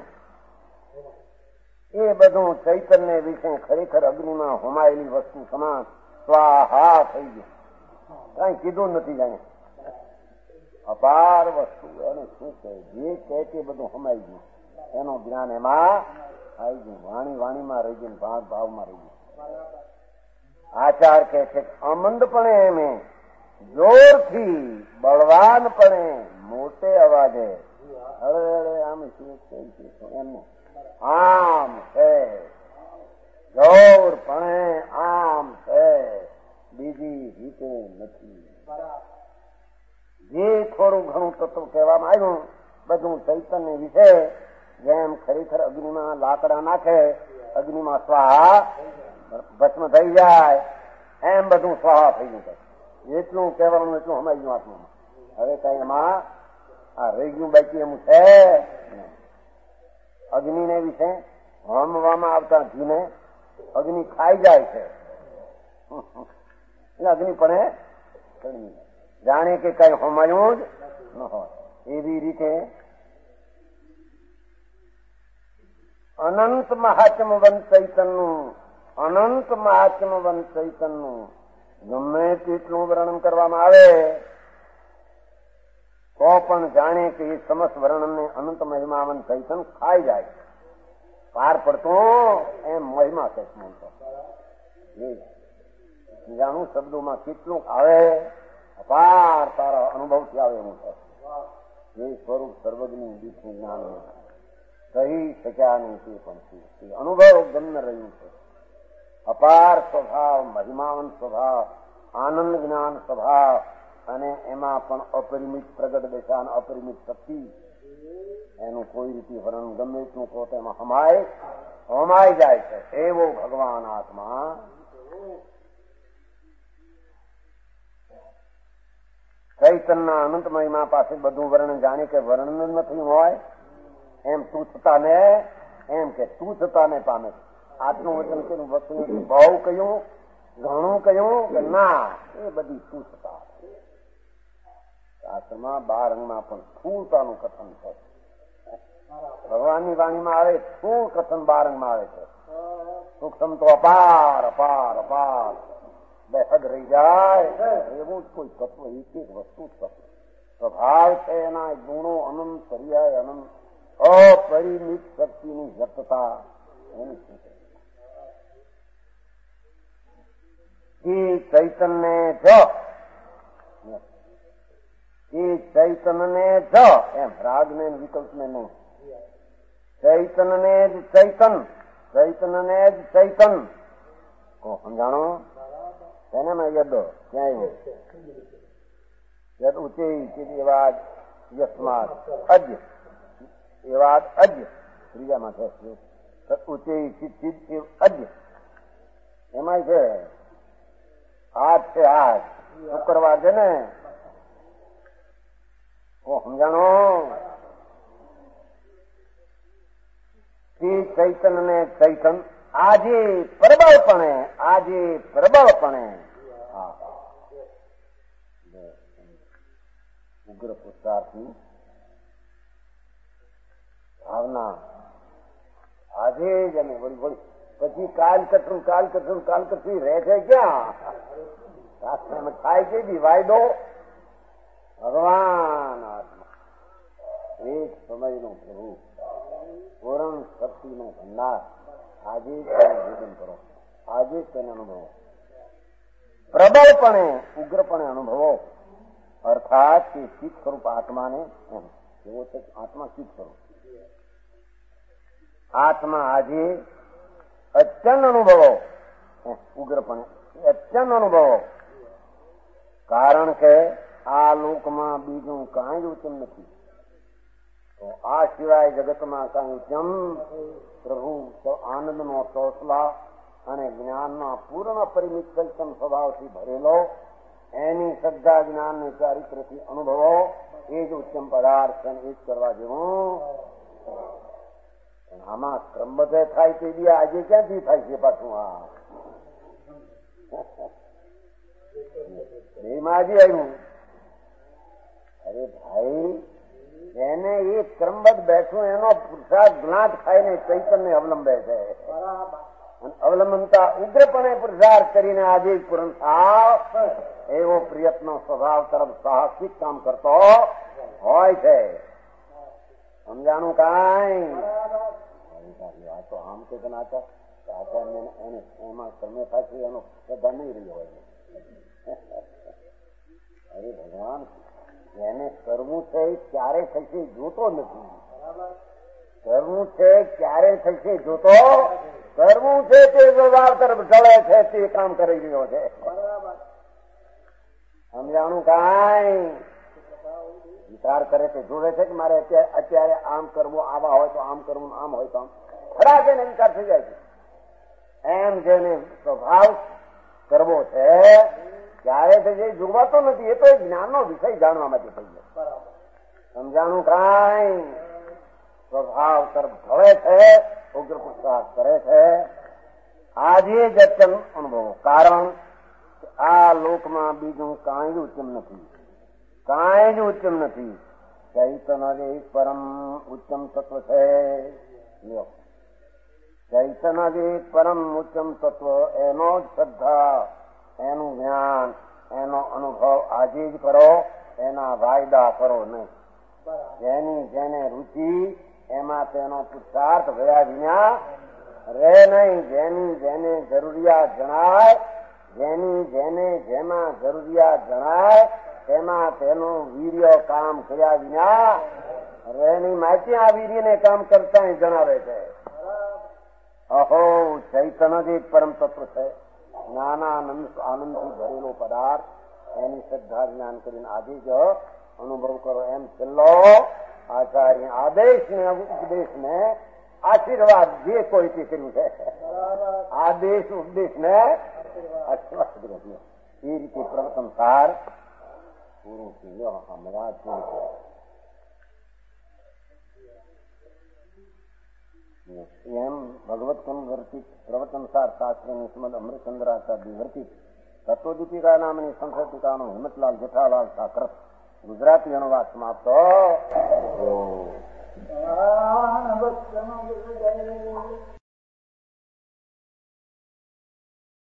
એ બધું ચૈતન્ય વિશે ખરેખર અગ્નિમાં હોમાયેલી વસ્તુ સમાન સ્વાહા થઈ ગયું. કઈ કીધું નથી જાણે. અપાર વસ્તુ એને શું કહે? જે કહે તે બધું હોમાઈ ગયું. એનું જ્ઞાન એમાં આવી ગયું. વાણી વાણીમાં રહી ગયું, ભાવ ભાવમાં રહી ગયું. આચાર કહે છે અમંદપણે એમે જોરથી બળવાનપણે મોટે અવાજે હળવે આમ એમને આમ છે જોરપણે આમ છે, બીજી રીતે નથી. જે થોડું ઘણું તત્વ કહેવામાં આવ્યું બધું ચૈતન્ય વિશે જેમ ખરેખર અગ્નિમાં લાકડા નાખે અગ્નિમાં સ્વાહા ભસ્મ થઈ જાય એમ બધું સ્વાહા થઈ ગયું. એટલું કહેવાનું એટલું હમાઈ ગયું આત્મામાં. હવે કઈ એમાં આ રહી ગયું બાકી એમ છે. અગ્નિને વિશે હોમવામાં આવતા ઘીને અગ્નિ ખાઈ જાય છે. એટલે અગ્નિ પણ જાણે કે કઈ હોમાયું જ ન હોય. એવી રીતે અનંત મહાત્મવંત ચૈતનનું અનંત મહાત્મવંત ચૈતનનું ગમે તેટલું વર્ણન કરવામાં આવે તો પણ જાણે કે એ સમસ્ત વર્ણનને અનંત મહિમાવંત ચૈતન ખાઈ જાય. પાર પડતો એમ મહિમા છે. જાણું શબ્દોમાં કેટલું આવે, અપાર તારા અનુભવથી આવે એવું છે. એ સ્વરૂપ સર્વજ્ઞ દીઠું જ્ઞાન કહી શક્યા નહીં તે પણ અનુભવ ગમ્ય રહ્યું છે. અપાર સ્વભાવ, મહિમાવંત સ્વભાવ, આનંદ જ્ઞાન સ્વભાવ અને એમાં પણ અપરિમિત પ્રગટ દશા, અપરિમિત શક્તિ. એનું કોઈ રીતે વર્ણન ગમે એટલું કહો એમાં હમાય હોમાઈ જાય છે. એવો ભગવાન આત્મા ચૈતનના અનંત મહિમા પાસે બધું વર્ણન જાણે કે વર્ણન નથી હોય એમ તુચ્છતાને એમ કે તુચ્છતાને પામે. આટલું વચન કર્યું, વસ્તુ બહુ કહ્યું, ઘણું કહ્યું કે ના, એ બધી તુચ્છતા. શાસ્ત્રમાં બાર અંગમાં પણ સ્થૂળતાનું કથન છે. ભગવાનની વાણીમાં આવે સ્થૂળ કથન બાર અંગમાં આવે છે. સૂક્ષ્મ તો અપાર અપાર અપાર બેહદ રહી જાય એવું જ કોઈ તત્વ, એક એક વસ્તુ તત્વ સ્વભાવ છે. એના ગુણો અનંત, પર્યાય અનંત, અપરિમિત શક્તિની વ્યક્તતા એની ચૈતન્ય જ એ ચૈતનને જ એમ રાગને વિકલ્પને નહીં. ચૈતનને જ ચૈતન, ચૈતનને જ ચૈતન કો સમજાણો તેને મેં યદ ક્યાં યદ ઉચે એવાદ યસ્માદ અજ્ય એવાદ અજ્ય ત્રીજામાં છે. ઉચે ચિત અજ્ય એમાં છે આજ છે આજ શુક્રવાર છે ને સમજાણો. ચૈતન ને ચૈતન આજે પ્રબળપણે, આજે પ્રબળપણે ઉગ્ર પુરુષાર્થની ભાવના આજે જ અમે વળી વળી પછી કાલ કઠું કાલ કઠું કાલ કઠું રહે છે ક્યાં? શાસ્ત્રમાં થાય છે બી વાયદો ભગવાન આત્મા એક સમયનો પ્રભુ પૂરણ શક્તિનો ભંડાર. આજે જ તેને ભોજન કરો, આજે જ તેને અનુભવો, પ્રબળપણે ઉગ્રપણે અનુભવો. અર્થાત કે ચિત્ત સ્વરૂપ આત્માને એમ એવો છે આત્મા ચિત્ત સ્વરૂપ આત્મા આજે અત્યંત અનુભવો, ઉગ્રપણે અત્યંત અનુભવો. કારણ કે આ લોકમાં બીજું કાંઈ ઉત્તમ નથી. તો આ સિવાય જગતમાં કાંઈ ઉત્તમ પ્રભુ આનંદનો ચોસલા અને જ્ઞાનના પૂર્ણ પરિમિત ચૈતન સ્વભાવથી ભરેલો એની શ્રદ્ધા જ્ઞાનને ચારિત્રથી અનુભવો. એ જ ઉત્તમ પદાર્થ છે, એ જ કરવા જેવું. આમાં ક્રમબદ્ધ થાય તે બી આજે ક્યાંથી થાય છે પાછું? આ એમાં આજે આવ્યું. અરે ભાઈ, એને એ ક્રમબદ્ધ બેઠો એનો પુરુષાર્થ જ્ઞાત ખાઈને ચૈતન્ય અવલંબે છે. અવલંબનતા ઉગ્રપણે પુરુષાર્થ કરીને આજે પૂર્ણ થાવ એવો પ્રયત્ન સ્વભાવ તરફ સાહસિક કામ કરતો હોય છે. સમજાણું કાંઈ? તો આમ કે આચાર્ય એને એમાં કર્મે થાય એનો શ્રદ્ધા નહીં રહી હોય. અરે ભગવાન, એને કરવું છે ક્યારે થશે જોતો નથી. કરવું છે ક્યારે થશે જોતો, કરવું છે તે વ્યવહાર તરફ ઢળે છે તે કામ કરી રહ્યો છે. સમજાણું કાંઈ? વિચાર કરે તે જોડે છે કે મારે અત્યારે આમ કરવું, આવા હોય તો આમ કરવું, આમ હોય તો આમ. ખરા છે ને વિચાર થઈ જાય છે. એમ જેને સ્વભાવ કરવો છે ક્યારે થઈ જાય જોવાતો નથી. એ તો એક જ્ઞાનનો વિષય જાણવા માટે થઈ જાય. સમજાણું કાંઈ સ્વભાવ તરફ ભવે છે, ઉગ્ર પુરુષાર્થ કરે છે. આજે જ અત્યંત અનુભવો. કારણ આ લોકમાં બીજું કાંઈ જ ઉત્તમ નથી, કાંઈ જ ઉત્તમ નથી. ચૈતન્ય જ એક પરમ ઉત્તમ તત્વ છે. ચૈતન્ય જ એક પરમ ઉત્તમ તત્વ, એનો જ શ્રદ્ધા, એનું જ્ઞાન, એનો અનુભવ આજે જ કરો, એના વાયદા કરો નહીં. જેની જેને રુચિ એમાં તેનો પુરુષાર્થ ભયા વિના રહે નહીં. જેની જેને જરૂરિયાત જણાય, જેની જેને જેમાં જરૂરિયાત જણાય તેમાં તેનું વીર્ય કામ કર્યા વિના રહે નહીં. માહિતી આ વીર્યને કામ કરતા જણાવે છે. અહો ચૈતન્ય જ એક પરમ તત્વ છે. જ્ઞાનાનંદ આનંદથી ભરેલો પદાર્થ, એની શ્રદ્ધા જ્ઞાન કરીને આજે જ અનુભવ કરો. એમ છેલ્લો આચાર્ય આદેશ ને ઉપદેશ ને આશીર્વાદ જે કોઈ તે કર્યું છે. આદેશ ઉપદેશ ને આશીર્વાદ કર્યો. એ રીતે પ્રવર્તન સાર પૂરું થયો. હમણાં એમ ભગવત કનવર્તિત પ્રવચનસાર શાસ્ત્રની શ્રીમદ અમૃતચંદ્રાચાર્ય વર્તિત તત્વદીપિકા નામની સંસ્કૃતિકાનો હિંમતલાલ જેઠાલાલ સાકર ગુજરાતી અનુવાદ સમાપ્ત.